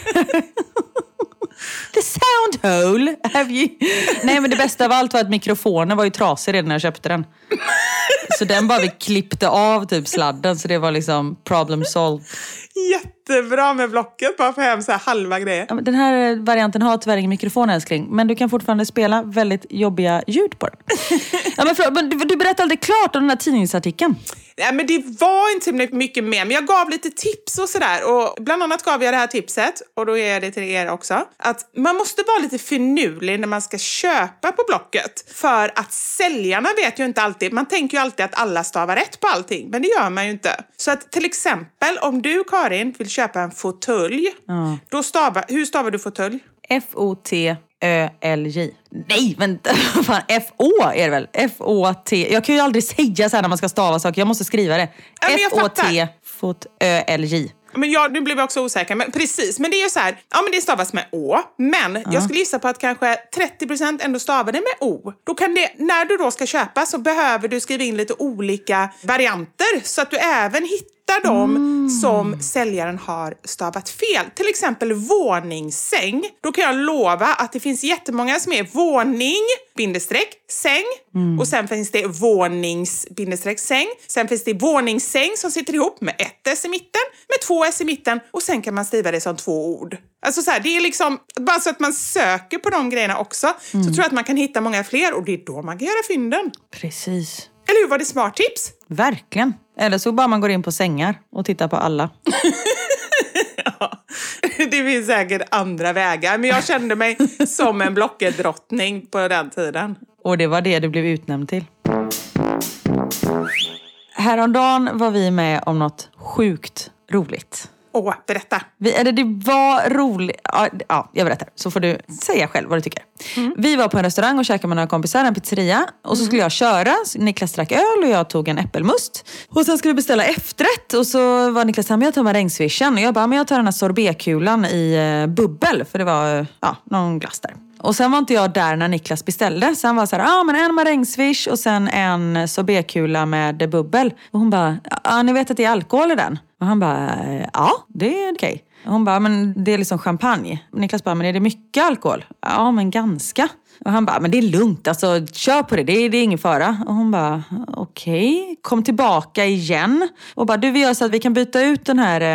The sound hole. Nej, men det bästa av allt var att mikrofonen var ju trasig redan när jag köpte den. Så den bara vi klippte av typ sladden, så det var liksom problem solved. Jättebra med Blocket, bara få hem så här halva grejer. Ja, den här varianten har tyvärr ingen mikrofon, älskling, men du kan fortfarande spela väldigt jobbiga ljud på den. Ja, men du berättade aldrig klart om den här tidningsartikeln. Ja, men det var inte mycket mer, men jag gav lite tips och sådär. Och bland annat gav jag det här tipset, och då ger jag det till er också, att man måste vara lite finurlig när man ska köpa på Blocket. För att säljarna vet ju inte alltid, man tänker ju alltid att alla stavar rätt på allting, men det gör man ju inte. Så att till exempel, om du, Karin, vill köpa en fåtölj, då hur stavar du fåtölj? F-O-T-Ö-L-J. Nej, vänta. Fan, F-O är det väl? F-O-T. Jag kan ju aldrig säga så här när man ska stava saker. Jag måste skriva det. Ja, F-O-T-Ö-L-J. Men nu blev jag också osäker. Men precis, men det är ju så här. Ja, men det stavas med Å. Men jag skulle gissa på att kanske 30% ändå stavar det med O. Då kan det, när du då ska köpa, så behöver du skriva in lite olika varianter. Så att du även hittar dem som säljaren har stavat fel. Till exempel våningssäng. Då kan jag lova att det finns jättemånga som är våning, bindestreck, säng. Och sen finns det vånings-säng. Sen finns det våningssäng som sitter ihop med ett S i mitten, med 2 S i mitten. Och sen kan man skriva det som 2 ord. Alltså så här, det är liksom, bara så att man söker på de grejerna också. Så tror jag att man kan hitta många fler, och det är då man kan göra fynden. Precis. Eller hur, var det smart tips? Verkligen. Eller så bara man går in på sängar och tittar på alla. Ja, det finns säkert andra vägar. Men jag kände mig som en Blocket-drottning på den tiden. Och det var det du blev utnämnd till. Häromdagen var vi med om något sjukt roligt. Berätta. Det var roligt. Ja, jag berättar. Så får du säga själv vad du tycker. Vi var på en restaurang och käkade med några kompisar, en pizzeria. Och så skulle jag köra. Niklas drack öl och jag tog en äppelmust. Och sen skulle vi beställa efterrätt. Och så var Niklas här, men jag tar marängsvischen. Och jag bara, men jag tar den här sorbetkulan i bubbel. För det var någon glass där. Och sen var inte jag där när Niklas beställde. Så han var så här, men en marängsvish och sen en sorbekula med bubbel. Och hon bara, ni vet att det är alkohol i den? Och han bara, ja, det är okej. Och hon bara, men det är liksom champagne. Och Niklas bara, men är det mycket alkohol? Ja, men ganska. Och han bara, men det är lugnt, alltså kör på det, det är ingen fara. Och hon bara, okej. Kom tillbaka igen. Och bara, vi gör så att vi kan byta ut den här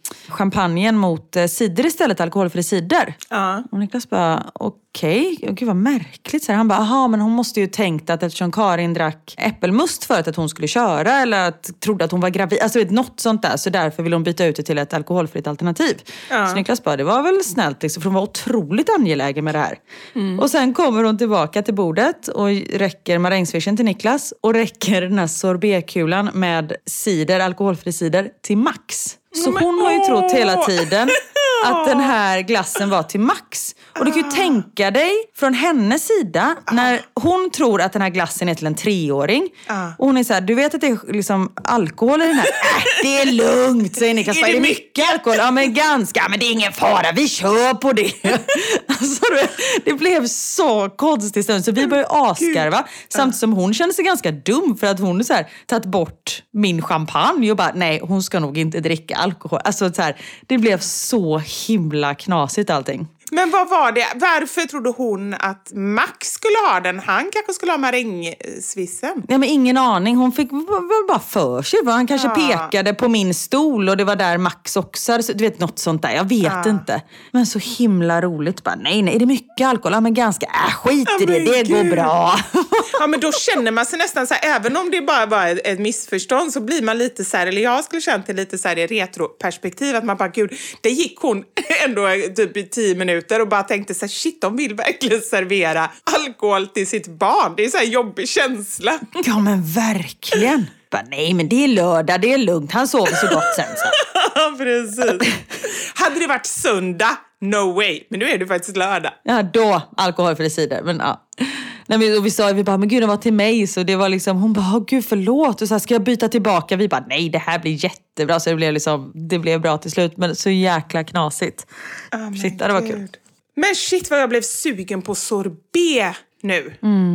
champagnen mot cider istället, alkoholfri cider. Och Niklas bara, okej, gud vad märkligt. Så här, han bara, aha, men hon måste ju tänkt att eftersom Karin drack äppelmust förut att hon skulle köra, eller att trodde att hon var gravid, alltså något sånt där, så därför vill hon byta ut det till ett alkoholfritt alternativ. Så Niklas bara, det var väl snällt liksom, för hon var otroligt angelägen med det här. Och sen kommer hon tillbaka till bordet och räcker marängsvischen till Niklas och räcker den här sorbetkulan med cider, alkoholfri cider till Max. Så hon har ju trott hela tiden att den här glassen var till Max. Och du kan ju tänka dig från hennes sida när hon tror att den här glassen är till en 3-åring. Och hon är så här, du vet att det är liksom alkohol i den här. Det är lugnt, säger Niklas. Är det mycket alkohol? Ja, men ganska. Men det är ingen fara, vi kör på det. Alltså, det blev så konstigt stund. Så vi började askarva. Samtidigt som hon kände sig ganska dum för att hon så här, tagit bort min champagne. Och bara, nej, hon ska nog inte dricka alkohol. Alltså så här, det blev så himla knasigt allting. Men vad var det? Varför trodde hon att Max skulle ha den? Han kanske skulle ha marängsvissen. Ja, men ingen aning. Hon fick bara för sig. Han kanske pekade på min stol och det var där Max också. Du vet, något sånt där. Jag vet inte. Men så himla roligt. Bara, nej, är det mycket alkohol? Ja, men ganska. Skit i det. Det går bra. Ja, men då känner man sig nästan så här, även om det bara var ett missförstånd så blir man lite så här, eller jag skulle känna till lite så här i retroperspektiv att man bara, gud, det gick hon ändå typ i 10 minuter och bara tänkte så här, shit, de vill verkligen servera alkohol till sitt barn. Det är så här jobbig känsla. Ja, men verkligen. Bara, nej, men det är lördag, det är lugnt. Han sover så gott sen. Ja, precis. Hade det varit söndag, no way. Men nu är det faktiskt lördag. Ja, då alkoholfri cider. Men ja. Nej, vi sa, vi bara, men gud, det var till mig. Så det var liksom, hon bara, gud förlåt. Och så här, ska jag byta tillbaka? Vi bara, nej, det här blir jättebra. Så det blev bra till slut. Men så jäkla knasigt. Shit, det var kul. Men shit vad jag blev sugen på sorbet nu.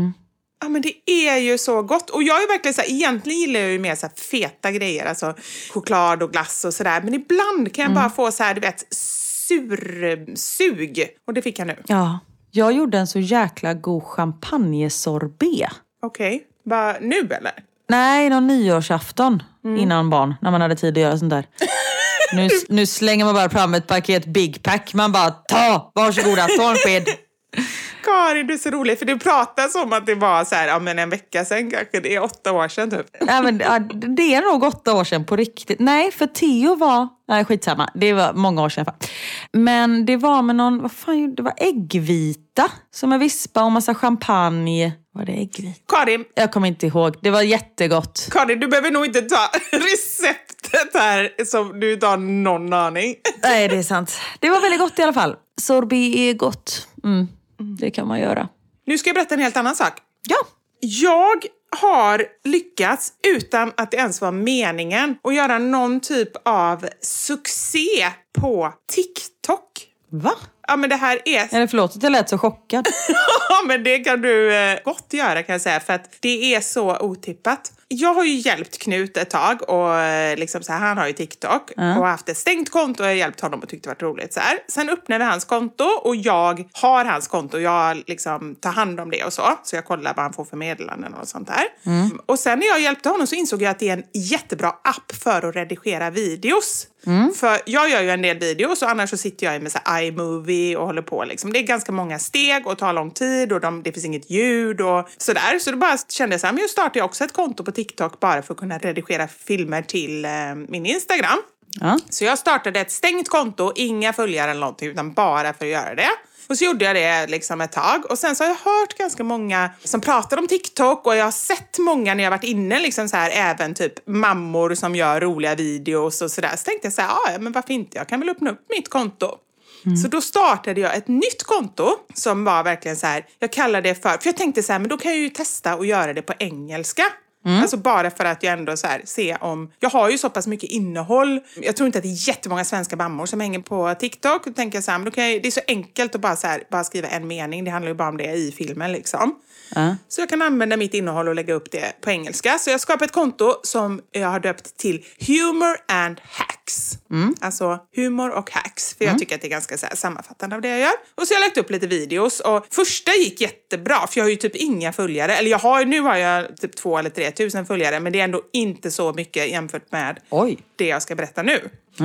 Ja, men det är ju så gott. Och jag är verkligen så här, egentligen gillar jag ju mer så här feta grejer. Alltså choklad och glass och sådär. Men ibland kan jag bara få så här, du vet, sursug. Och det fick jag nu. Ja, jag gjorde en så jäkla god champagnesorbet. Okej, bara nu eller? Nej, någon nyårsafton innan barn. När man hade tid att göra sånt där. Nu slänger man bara fram ett paket Big Pack. Man bara, varsågoda, ta en sked. Karin, du är så rolig. För du pratar som att det var så här, ja, men en vecka sedan kanske. Det är 8 år sedan typ. Ja, men det är nog 8 år sedan på riktigt. Nej, för Theo var... Nej, skitsamma. Det var många år sedan. Men det var med någon... Vad fan, det var äggvita. Som en vispa och massa champagne. Var det äggvita? Karin. Jag kommer inte ihåg. Det var jättegott. Karin, du behöver nog inte ta receptet här som du tar någon aning. Nej, det är sant. Det var väldigt gott i alla fall. Sorbet är gott. Det kan man göra. Nu ska jag berätta en helt annan sak. Ja. Jag har lyckats, utan att det ens var meningen, att göra någon typ av succé på TikTok. Va? Ja, men det här är... Eller förlåt att jag lät så chockad. Ja, men det kan du gott göra kan jag säga, för att det är så otippat. Jag har ju hjälpt Knut ett tag och liksom så här, han har ju TikTok och haft ett stängt konto och jag har hjälpt honom och tyckte det var roligt så här. Sen öppnade vi hans konto och jag har hans konto och jag liksom tar hand om det och så jag kollar vad han får för meddelanden och sånt där. Och sen när jag hjälpte honom så insåg jag att det är en jättebra app för att redigera videos. För jag gör ju en del videos och annars så sitter jag med så här iMovie och håller på liksom. Det är ganska många steg och tar lång tid och det finns inget ljud och sådär. Så då bara kände jag så här, men jag startar jag också ett konto på TikTok bara för att kunna redigera filmer till min Instagram. Ja. Så jag startade ett stängt konto, inga följare eller någonting utan bara för att göra det. Och så gjorde jag det liksom ett tag. Och sen så har jag hört ganska många som pratar om TikTok. Och jag har sett många när jag varit inne liksom så här, även typ mammor som gör roliga videos och sådär. Så tänkte jag så här, ja men varför inte? Jag kan väl öppna upp mitt konto. Så då startade jag ett nytt konto som var verkligen så här, jag kallar det för jag tänkte så här, men då kan jag ju testa att göra det på engelska. Alltså bara för att jag ändå så här, se om... Jag har ju så pass mycket innehåll. Jag tror inte att det är jättemånga svenska mammor som hänger på TikTok. Då tänker jag så här, men då kan det är så enkelt att bara skriva en mening. Det handlar ju bara om det i filmen liksom. Så jag kan använda mitt innehåll och lägga upp det på engelska. Så jag skapar ett konto som jag har döpt till Humor and Hacks. Alltså humor och hacks. För jag tycker att det är ganska så här, sammanfattande av det jag gör. Och så har jag lagt upp lite videos. Och första gick jättebra. För jag har ju typ inga följare. Eller nu har jag typ 2 eller 3 tusen följare. Men det är ändå inte så mycket jämfört med det jag ska berätta nu.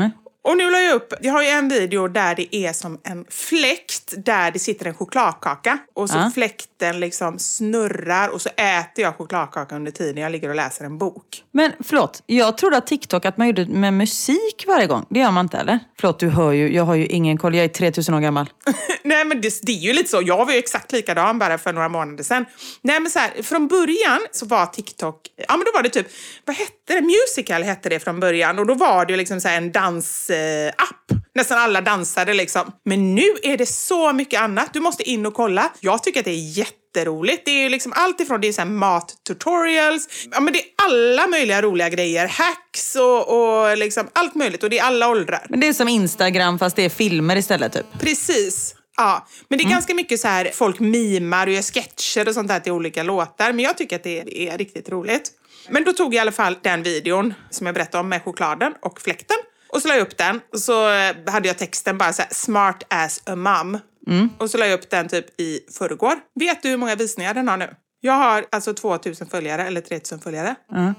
Och nu la jag upp, jag har ju en video där det är som en fläkt där det sitter en chokladkaka. Och så fläkten liksom snurrar och så äter jag chokladkaka under tiden jag ligger och läser en bok. Men förlåt, jag trodde att TikTok att man gjorde med musik varje gång. Det gör man inte, eller? Förlåt, du hör ju, jag har ju ingen koll, jag är 3000 år gammal. Nej, men det är ju lite så. Jag var ju exakt likadan bara för några månader sedan. Nej, men så här, från början så var TikTok, ja men då var det typ, vad hette det? Musical hette det från början. Och då var det ju liksom så här en dansapp. Nästan alla dansade liksom. Men nu är det så mycket annat. Du måste in och kolla. Jag tycker att det är jätteroligt. Det är ju liksom allt ifrån det är så här mat-tutorials. Ja, men det är alla möjliga roliga grejer. Hacks och liksom allt möjligt. Och det är alla åldrar. Men det är som Instagram fast det är filmer istället typ. Precis. Ja, men det är ganska mycket så här, folk mimar och gör sketcher och sånt där till olika låtar. Men jag tycker att det är riktigt roligt. Men då tog jag i alla fall den videon som jag berättade om med chokladen och fläkten. Och så la jag upp den och så hade jag texten bara så här, smart as a mom. Och så la jag upp den typ i förrgår. Vet du hur många visningar den har nu? Jag har alltså 2000 följare eller 3000 följare.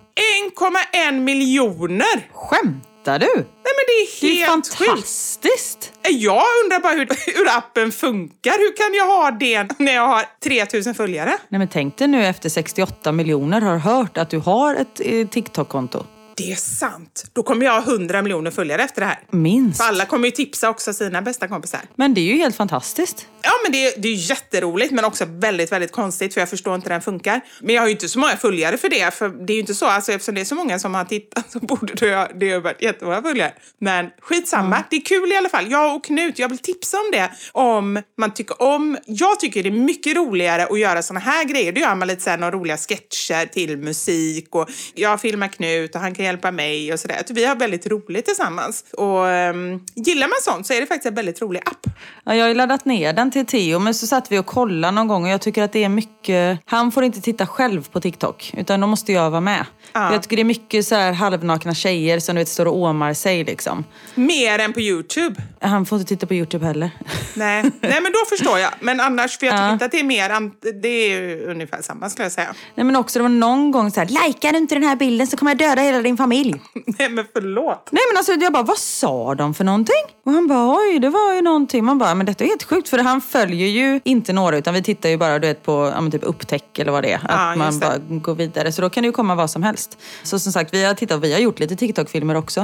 1,1 miljoner! Skämtar du? Nej, men det är helt fantastiskt. Jag undrar bara hur appen funkar. Hur kan jag ha det när jag har 3000 följare? Nej, men tänk dig nu efter 68 miljoner har hört att du har ett TikTok-konto. Det är sant. Då kommer jag ha 100 miljoner följare efter det här. Minst. För alla kommer ju tipsa också sina bästa kompisar. Men det är ju helt fantastiskt. Ja, men det är jätteroligt men också väldigt, väldigt konstigt för jag förstår inte hur den funkar. Men jag har ju inte så många följare för det. För det är ju inte så, alltså eftersom det är så många som har tittat så borde det ha varit jättemånga följare. Men skitsamma, det är kul i alla fall. Jag och Knut, jag vill tipsa om det. Om man tycker om, jag tycker det är mycket roligare att göra såna här grejer. Då gör man lite så här några roliga sketcher till musik och jag filmar Knut och han kan hjälpa mig och sådär. Vi har väldigt roligt tillsammans. Och gillar man sånt så är det faktiskt en väldigt rolig app. Ja, jag har ju laddat ner den till Theo, men så satt vi och kollade någon gång och jag tycker att det är mycket... Han får inte titta själv på TikTok, utan då måste jag vara med. Ja. Jag tycker det är mycket så här halvnakna tjejer som du vet står och åmar sig liksom. Mer än på YouTube? Han får inte titta på YouTube heller. Nej, men då förstår jag. Men annars, för jag tycker inte att det är mer... Det är ju ungefär samma skulle jag säga. Nej, men också det var någon gång så här: likar du inte den här bilden så kommer jag döda hela din familj. Nej, men förlåt. Nej, men alltså jag bara, vad sa de för någonting? Och han bara, oj, det var ju någonting. Man bara, men detta är helt sjukt. För han följer ju inte några, utan vi tittar ju bara, du vet, på typ upptäck eller vad det är. Att man bara går vidare. Så då kan det ju komma vad som helst. Så som sagt, vi har gjort lite TikTok-filmer också.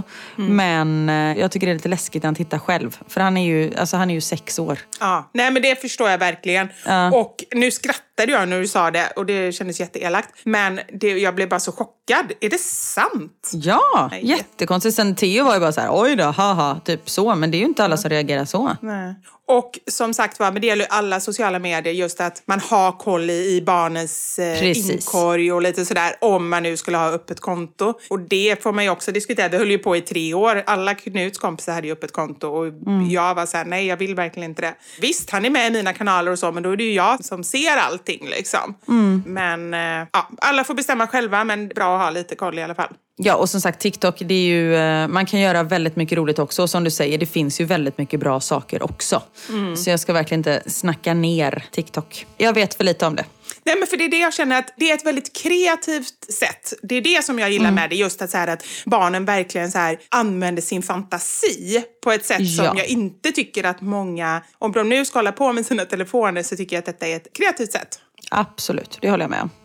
Men jag tycker det är lite läskigt när han tittar själv. För han är ju 6 år. Ja, nej men det förstår jag verkligen. Och nu skrattade jag när du sa det. Och det kändes jätteelakt. Men jag blev bara så chockad. Är det sant? Ja, jättekonstigt. Sen Theo var ju bara så här, oj då, haha, typ så. Men det är ju inte alla som reagerar så. Nej. Och som sagt var, men det gäller alla sociala medier, just att man har koll i barnens inkorg och lite sådär, om man nu skulle ha öppet konto. Och det får man ju också diskutera. Det höll ju på i 3 år. Alla Knuts kompisar hade ju öppet konto och jag var såhär, nej jag vill verkligen inte det. Visst, han är med i mina kanaler och så, men då är det ju jag som ser allting liksom. Men alla får bestämma själva, men bra att ha lite koll i alla fall. Ja, och som sagt, TikTok, det är ju, man kan göra väldigt mycket roligt också. Och som du säger, det finns ju väldigt mycket bra saker också. Så jag ska verkligen inte snacka ner TikTok. Jag vet för lite om det. Nej, men för det är det jag känner att det är ett väldigt kreativt sätt. Det är det som jag gillar med det. Just att, så här, att barnen verkligen så här, använder sin fantasi på ett sätt som jag inte tycker att många... Om de nu ska hålla på med sina telefoner så tycker jag att detta är ett kreativt sätt. Absolut, det håller jag med om.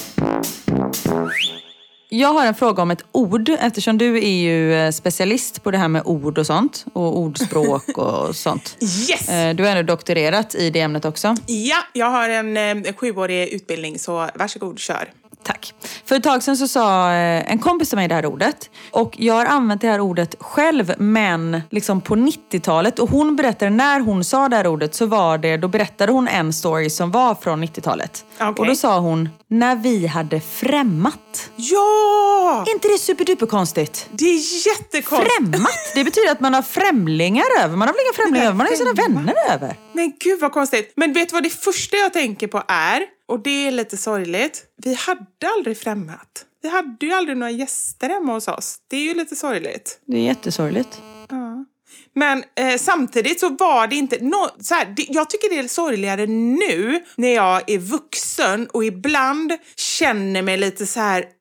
Jag har en fråga om ett ord, eftersom du är ju specialist på det här med ord och sånt. Och ordspråk och sånt. Yes! Du har ändå doktorerat i det ämnet också. Ja, jag har en 7-årig utbildning, så varsågod, kör. Tack. För ett tag sedan så sa en kompis till mig det här ordet. Och jag har använt det här ordet själv, men liksom på 90-talet. Och hon berättade, när hon sa det här ordet så var det, då berättade hon en story som var från 90-talet. Okay. Och då sa hon, när vi hade främmat. Ja! Är inte det superduper konstigt? Det är jättekonstigt. Främmat? Det betyder att man har främlingar över. Man har väl inga främlingar över, man har ju sina vänner över. Men gud vad konstigt. Men vet du vad det första jag tänker på är? Och det är lite sorgligt. Vi hade aldrig främmat. Vi hade ju aldrig några gäster hemma hos oss. Det är ju lite sorgligt. Det är jättesorgligt. Ja. Men samtidigt så var det inte... jag tycker det är sorgligare nu när jag är vuxen och ibland känner mig lite så här...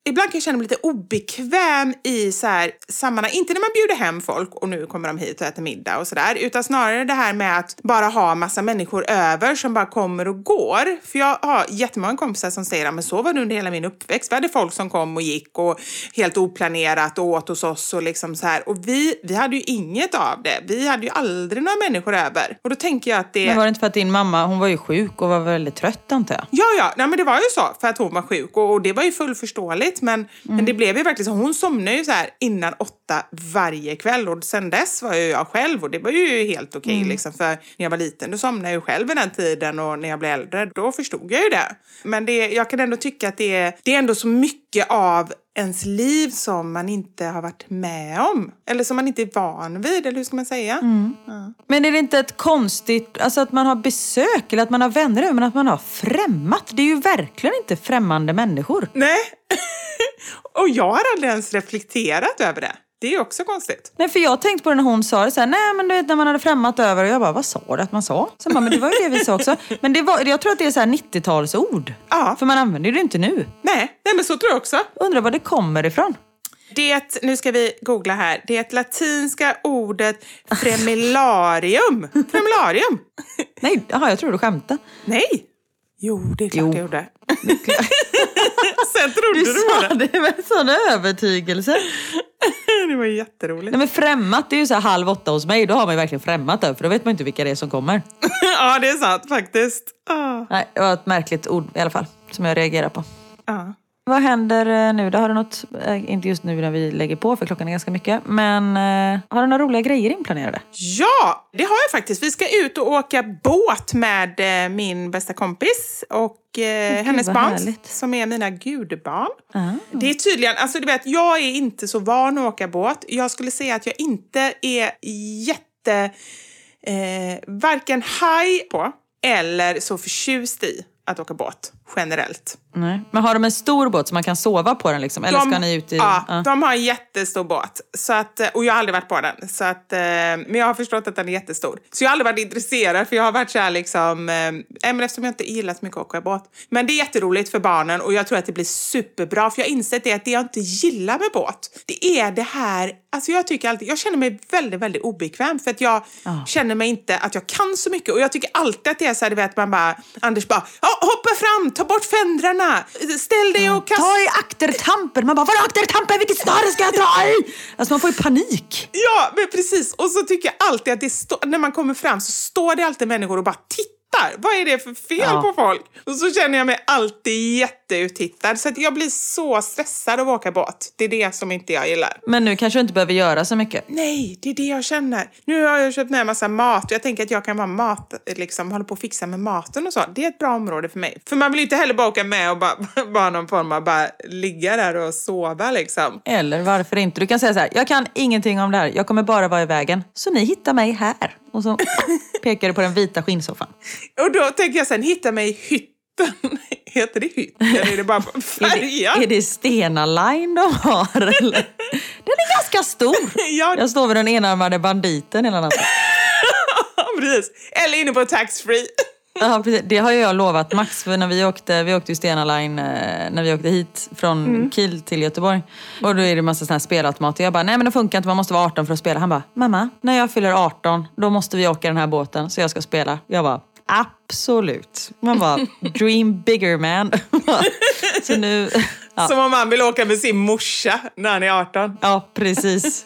ibland kan jag känna mig lite obekväm i så här sammanhang. Inte när man bjuder hem folk och nu kommer de hit och äter middag och sådär. Utan snarare det här med att bara ha massa människor över som bara kommer och går. För jag har jättemånga kompisar som säger men så var det under hela min uppväxt. Vi hade folk som kom och gick och helt oplanerat och åt hos oss och liksom så här. Och vi hade ju inget av det. Vi hade ju aldrig några människor över. Och då tänker jag att det... Men var det inte för att din mamma, hon var ju sjuk och var väldigt trött antar jag? Ja. Nej, men det var ju så för att hon var sjuk. Och det var ju fullförståeligt. Men det blev ju verkligen så. Hon somnade ju så här innan 8 varje kväll. Och sen dess var jag själv. Och det var ju helt okej liksom. För när jag var liten, då somnade jag ju själv i den tiden. Och när jag blev äldre, då förstod jag ju det. Men jag kan ändå tycka att det är ändå så mycket av ens liv som man inte har varit med om. Eller som man inte är van vid, eller hur ska man säga? Ja. Men är det inte ett konstigt, alltså att man har besök eller att man har vänner, men att man har främmat? Det är ju verkligen inte främmande människor. Nej, och jag har aldrig ens reflekterat över det. Det är ju också konstigt. Nej, för jag tänkte på det när hon sa det så här, nej men du vet när man hade främmat över och jag bara, vad sa du att man sa? Så bara, men det var ju det vi sa också. Men jag tror att det är så här 90-talsord. Ja. För man använder det inte nu. Nej, men så tror jag också. Undrar var det kommer ifrån. Nu ska vi googla här. Det är ett latinska ordet fremilarium. Fremilarium. Nej, jag tror du skämtade. Nej. Jo, det är klart jag gjorde. Sen trodde du sa det med sån övertygelse. Det var jätteroligt. Nej, men främmat, det är ju så här 7:30 hos mig. Då har man ju verkligen främmat det. För då vet man inte vilka det är som kommer. Ja, det är sant faktiskt. Nej, det var ett märkligt ord i alla fall. Som jag reagerar på. Vad händer nu? Då har du något, inte just nu när vi lägger på för klockan är ganska mycket. Men har du några roliga grejer inplanerade? Ja, det har jag faktiskt. Vi ska ut och åka båt med min bästa kompis och hennes barn härligt. Som är mina gudbarn. Det är tydligen, alltså du vet, jag är inte så van att åka båt. Jag skulle säga att jag inte är varken haj på eller så förtjust i att åka båt generellt. Nej. Men har de en stor båt så man kan sova på den liksom? Eller ska ni ut i... Ja, de har en jättestor båt. Så att, och jag har aldrig varit på den. Så att, men jag har förstått att den är jättestor. Så jag har aldrig varit intresserad för jag har varit så här liksom... men eftersom jag inte gillat mycket att åka båt. Men det är jätteroligt för barnen och jag tror att det blir superbra. För jag har insett det att det jag inte gillar med båt, det är det här... Alltså jag känner mig väldigt, väldigt obekväm för att jag känner mig inte att jag kan så mycket. Och jag tycker alltid att det är så här, du vet, man bara... Anders bara, hoppa fram, ta bort fändrarna. Ställ dig och kasta... Ta i aktertampen. Man bara, vadå aktertampen? Vilket snöre ska jag dra i? Alltså man får ju panik. Ja, men precis. Och så tycker jag alltid att när man kommer fram så står det alltid människor och bara tittar. Vad är det för fel på folk? Och så känner jag mig alltid jätteuttittad. Så att jag blir så stressad av att åka båt. Det är det som inte jag gillar. Men nu kanske du inte behöver göra så mycket. Nej, det är det jag känner. Nu har jag köpt med en massa mat. Jag tänker att jag kan vara hålla på och fixa med maten och så. Det är ett bra område för mig. För man vill inte heller bara åka med och bara någon form av bara ligga där och sova liksom. Eller varför inte? Du kan säga så här, jag kan ingenting om det här. Jag kommer bara vara i vägen. Så ni hittar mig här. Och så pekar du på den vita skinnsoffan. Och då tänker jag sen, hitta mig i hytten. Heter det hytt? Eller är det bara färja? Är det Stena Line de har? Eller? Den är ganska stor. Ja. Jag står vid den enarmade banditen hela natten. Precis. Eller inne på taxfree. Ja, precis. Det har jag lovat Max. För när vi åkte ju Stena Line när vi åkte hit från Kiel till Göteborg. Och då är det en massa sån här spelautomater. Jag bara, nej men det funkar inte, man måste vara 18 för att spela. Han bara, mamma, när jag fyller 18 då måste vi åka den här båten så jag ska spela. Jag bara, absolut. Man bara, dream bigger man. Så nu... Ja. Som om man vill åka med sin morsa när han är 18. Ja, precis.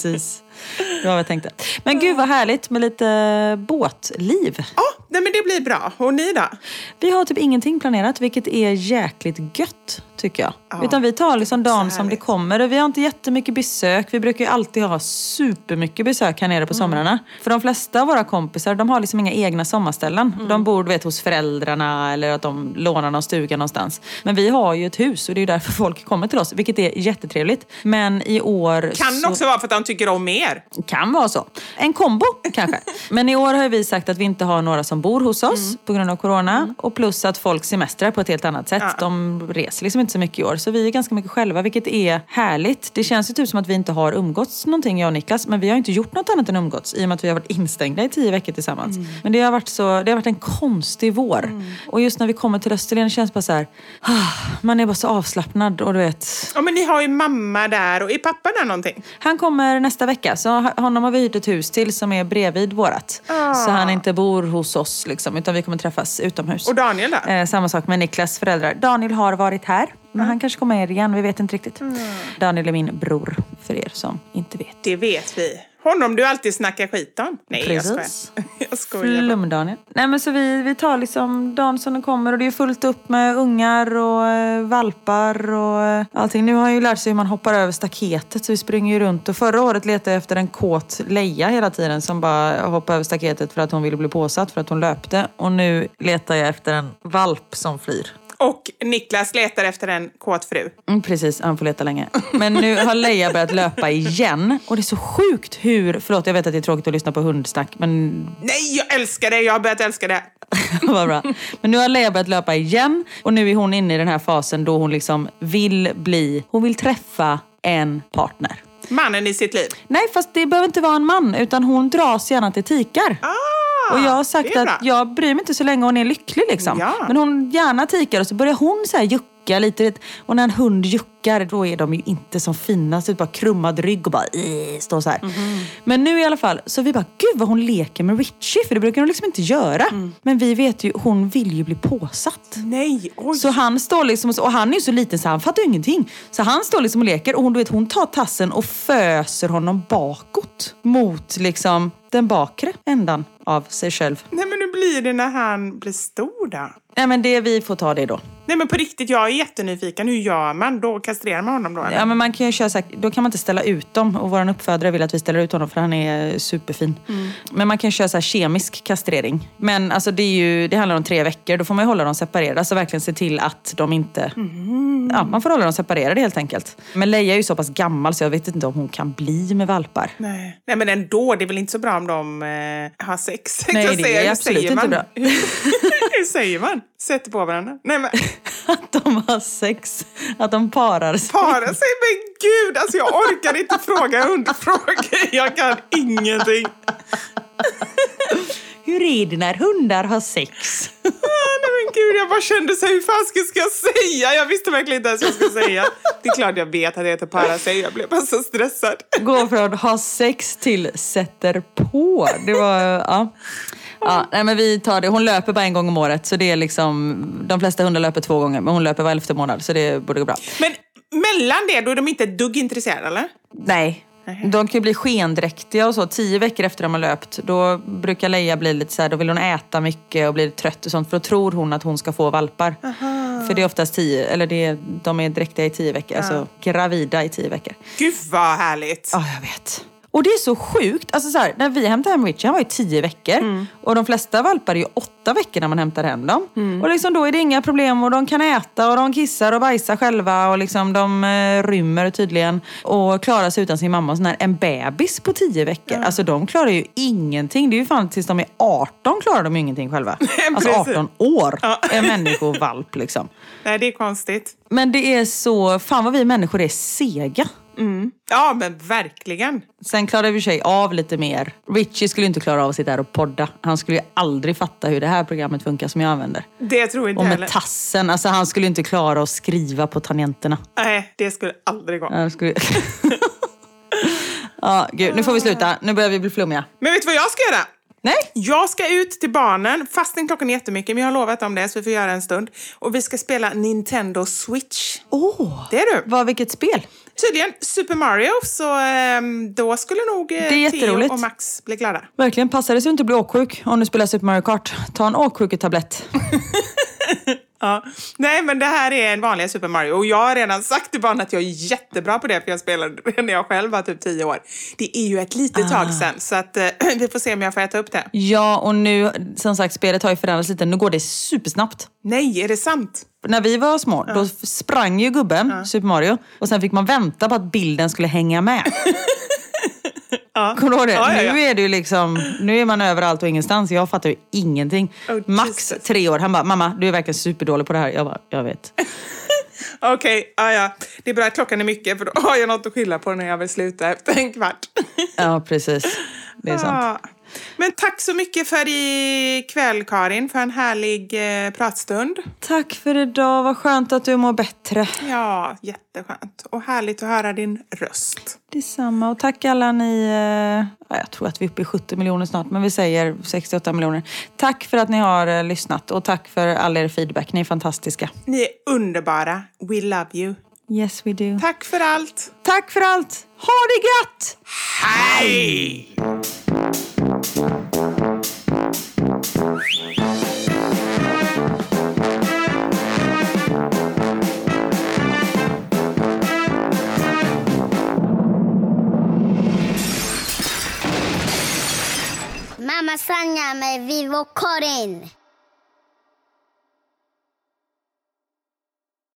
Det var vad jag tänkte. Men gud vad härligt med lite båtliv. Ja, men det blir bra. Och ni då? Vi har typ ingenting planerat, vilket är jäkligt gött tycker jag. Ja, utan vi tar liksom dagen som det kommer. Vi har inte jättemycket besök. Vi brukar ju alltid ha supermycket besök här nere på somrarna. För de flesta av våra kompisar, de har liksom inga egna sommarställen. De bor hos föräldrarna eller att de lånar någon stuga någonstans. Men vi har ju ett hus och det är ju därför folk kommer till oss, vilket är jättetrevligt. Men i år... Kan också vara för att de tycker om er. mer. Kan vara så. En kombo kanske. Men i år har vi sagt att vi inte har några som bor hos oss på grund av corona. Och plus att folk semestrar på ett helt annat sätt. De reser liksom inte så mycket i år. Så vi är ganska mycket själva, vilket är härligt. Det känns ju typ som att vi inte har umgåtts någonting, jag och Niklas. Men vi har inte gjort något annat än umgåtts. I och med att vi har varit instängda i 10 veckor tillsammans. Men det har varit en konstig vår. Och just när vi kommer till Österlen känns det bara så här. Man är bara så avslappnad och du vet. Ja, men ni har ju mamma där och är pappa där någonting? Han kommer nästa vecka, så honom har vi hyrt ett hus till som är bredvid vårat. Så han inte bor hos oss liksom, utan vi kommer träffas utomhus. Och Daniel då? Samma sak med Niklas föräldrar. Daniel har varit här, men han kanske kommer igen, vi vet inte riktigt. Daniel är min bror, för er som inte vet. Det vet vi. Honom du alltid snackar skit om. Nej, precis. Jag skojar. Flum-Daniel. Nej, men så vi tar liksom dagen som den kommer, och det är fullt upp med ungar och valpar och allting. Nu har jag ju lärt sig hur man hoppar över staketet, så vi springer ju runt. Och förra året letade jag efter en kåt Leia hela tiden som bara hoppade över staketet för att hon ville bli påsatt, för att hon löpte. Och nu letar jag efter en valp som flyr. Och Niklas letar efter en kåt fru. Precis, han får leta länge. Men nu har Leia börjat löpa igen. Och det är så sjukt hur... Förlåt, jag vet att det är tråkigt att lyssna på hundsnack, men... Nej, jag älskar det. Jag har börjat älska det. Vad bra. Men nu har Leia börjat löpa igen. Och nu är hon inne i den här fasen då hon liksom Hon vill träffa en partner. Mannen i sitt liv. Nej, fast det behöver inte vara en man. Utan hon dras gärna till tikar. Och jag har sagt att jag bryr mig inte så länge hon är lycklig liksom. Ja. Men hon gärna tikar och så börjar hon så här jucka lite. Och när en hund juckar, då är de ju inte som finast. Ut bara krummad rygg och bara står så här. Men nu i alla fall, så vi bara, gud vad hon leker med Richie. För det brukar hon liksom inte göra. Men vi vet ju, hon vill ju bli påsatt. Nej, oj. Så han står liksom, och han är ju så liten så han fattar ju ingenting. Så han står liksom och leker och hon tar tassen och föser honom bakåt. Mot liksom den bakre ändan av sig själv. Nej, men nu blir det när han blir stor då. Nej, men vi får ta det då. Nej, men på riktigt, jag är jättenyfiken. Hur gör man? Då kastrerar man honom då? Eller? Ja, men man kan ju köra så här, då kan man inte ställa ut dem. Och vår uppfödare vill att vi ställer ut honom för han är superfin. Men man kan köra så här kemisk kastrering. Men alltså det handlar om 3 veckor. Då får man ju hålla dem separerade. Alltså verkligen se till att de inte... Ja, man får hålla dem separerade helt enkelt. Men Leia är ju så pass gammal så jag vet inte om hon kan bli med valpar. Nej, men ändå, det är väl inte så bra om de har sex. Nej, det är absolut inte bra. Hur säger man? Sätter på varandra. Nej, men... Att de har sex. Att de parar sig. Parar sig? Men gud, alltså jag orkar inte fråga hundfrågor. Jag kan ingenting. Hur är det när hundar har sex? Nej men gud, jag bara kände så här, hur fan ska jag säga? Jag visste verkligen inte ens vad jag skulle säga. Det är klart jag vet att det heter para sig. Jag blev bara så stressad. Gå från ha sex till sätter på. Det var, ja. Ja, nej, men vi tar det. Hon löper bara en gång om året. Så det är liksom, de flesta hundar löper 2 gånger. Men hon löper var 11:e månad. Så det borde gå bra. Men mellan det, då är de inte ett dugg intresserade, eller? Nej. De kan ju bli skendräktiga och så 10 veckor efter de har löpt. Då brukar Leia bli lite så här, då vill hon äta mycket och bli trött och sånt. För då tror hon att hon ska få valpar. Aha. För det är oftast 10, eller de är dräktiga i 10 veckor. Alltså gravida i 10 veckor. Gud vad härligt. Ja, jag vet. Och det är så sjukt. Alltså så här, när vi hämtade hem Richie, han var ju 10 veckor. Och de flesta valpar är ju 8 veckor när man hämtar hem dem. Och liksom då är det inga problem. Och de kan äta och de kissar och bajsar själva. Och liksom de rymmer tydligen. Och klarar sig utan sin mamma. Och sån här, en bebis på 10 veckor. Alltså de klarar ju ingenting. Det är ju fan tills de är 18 klarar de ju ingenting själva. Alltså 18 år är människovalp liksom. Nej, det är konstigt. Men det är så, fan vad vi människor är sega. Ja, men verkligen. Sen klarade vi sig av lite mer. Richie skulle inte klara av att sitta här och podda. Han skulle ju aldrig fatta hur det här programmet funkar som jag använder. Det tror jag inte och med heller. tassen, alltså han skulle inte klara att skriva på tangenterna. Nej, det skulle aldrig gå. Ja, gud, nu får vi sluta. Nu börjar vi bli flummiga. Men vet du vad jag ska göra? Nej. Jag ska ut till barnen, fastän klockan är jättemycket, men jag har lovat om det så vi får göra en stund. Och vi ska spela Nintendo Switch. Det är du. Vilket spel? Tydligen Super Mario, så då skulle nog Theo och Max bli glada. Verkligen, passar det så inte bli åksjuk om du spelar Super Mario Kart. Ta en åksjuketablett. Ja. Nej, men det här är en vanlig Super Mario. Och jag har redan sagt till barnen att jag är jättebra på det. För jag spelade när jag själv var typ 10 år. Det är ju ett litet tag sedan. Så att vi får se om jag får äta upp det. Ja, och nu, som sagt, spelet har ju förändrats lite. Nu går det supersnabbt. Nej, är det sant? När vi var små, då sprang ju gubben, Super Mario. Och sen fick man vänta på att bilden skulle hänga med. Ja. Kommer du ihåg det? Ja. Nu är det ju liksom, nu är man överallt och ingenstans. Jag fattar ju ingenting. Max 3 år. Han bara, mamma, du är verkligen superdålig på det här. Jag bara, jag vet. Okej, ja. Det är bra att klockan är mycket, för då har jag något att skylla på när jag vill sluta efter en kvart. Ja, precis. Det är sant. Men tack så mycket för ikväll, Karin, för en härlig pratstund. Tack för idag. Vad skönt att du mår bättre. Ja, jätteskönt. Och härligt att höra din röst. Detsamma. Och tack alla ni... jag tror att vi är uppe i 70 miljoner snart, men vi säger 68 miljoner. Tack för att ni har lyssnat och tack för all er feedback. Ni är fantastiska. Ni är underbara. We love you. Yes, we do. Tack för allt. Tack för allt. Ha det gött! Hej! Mamma Sanja med Vivo Karin.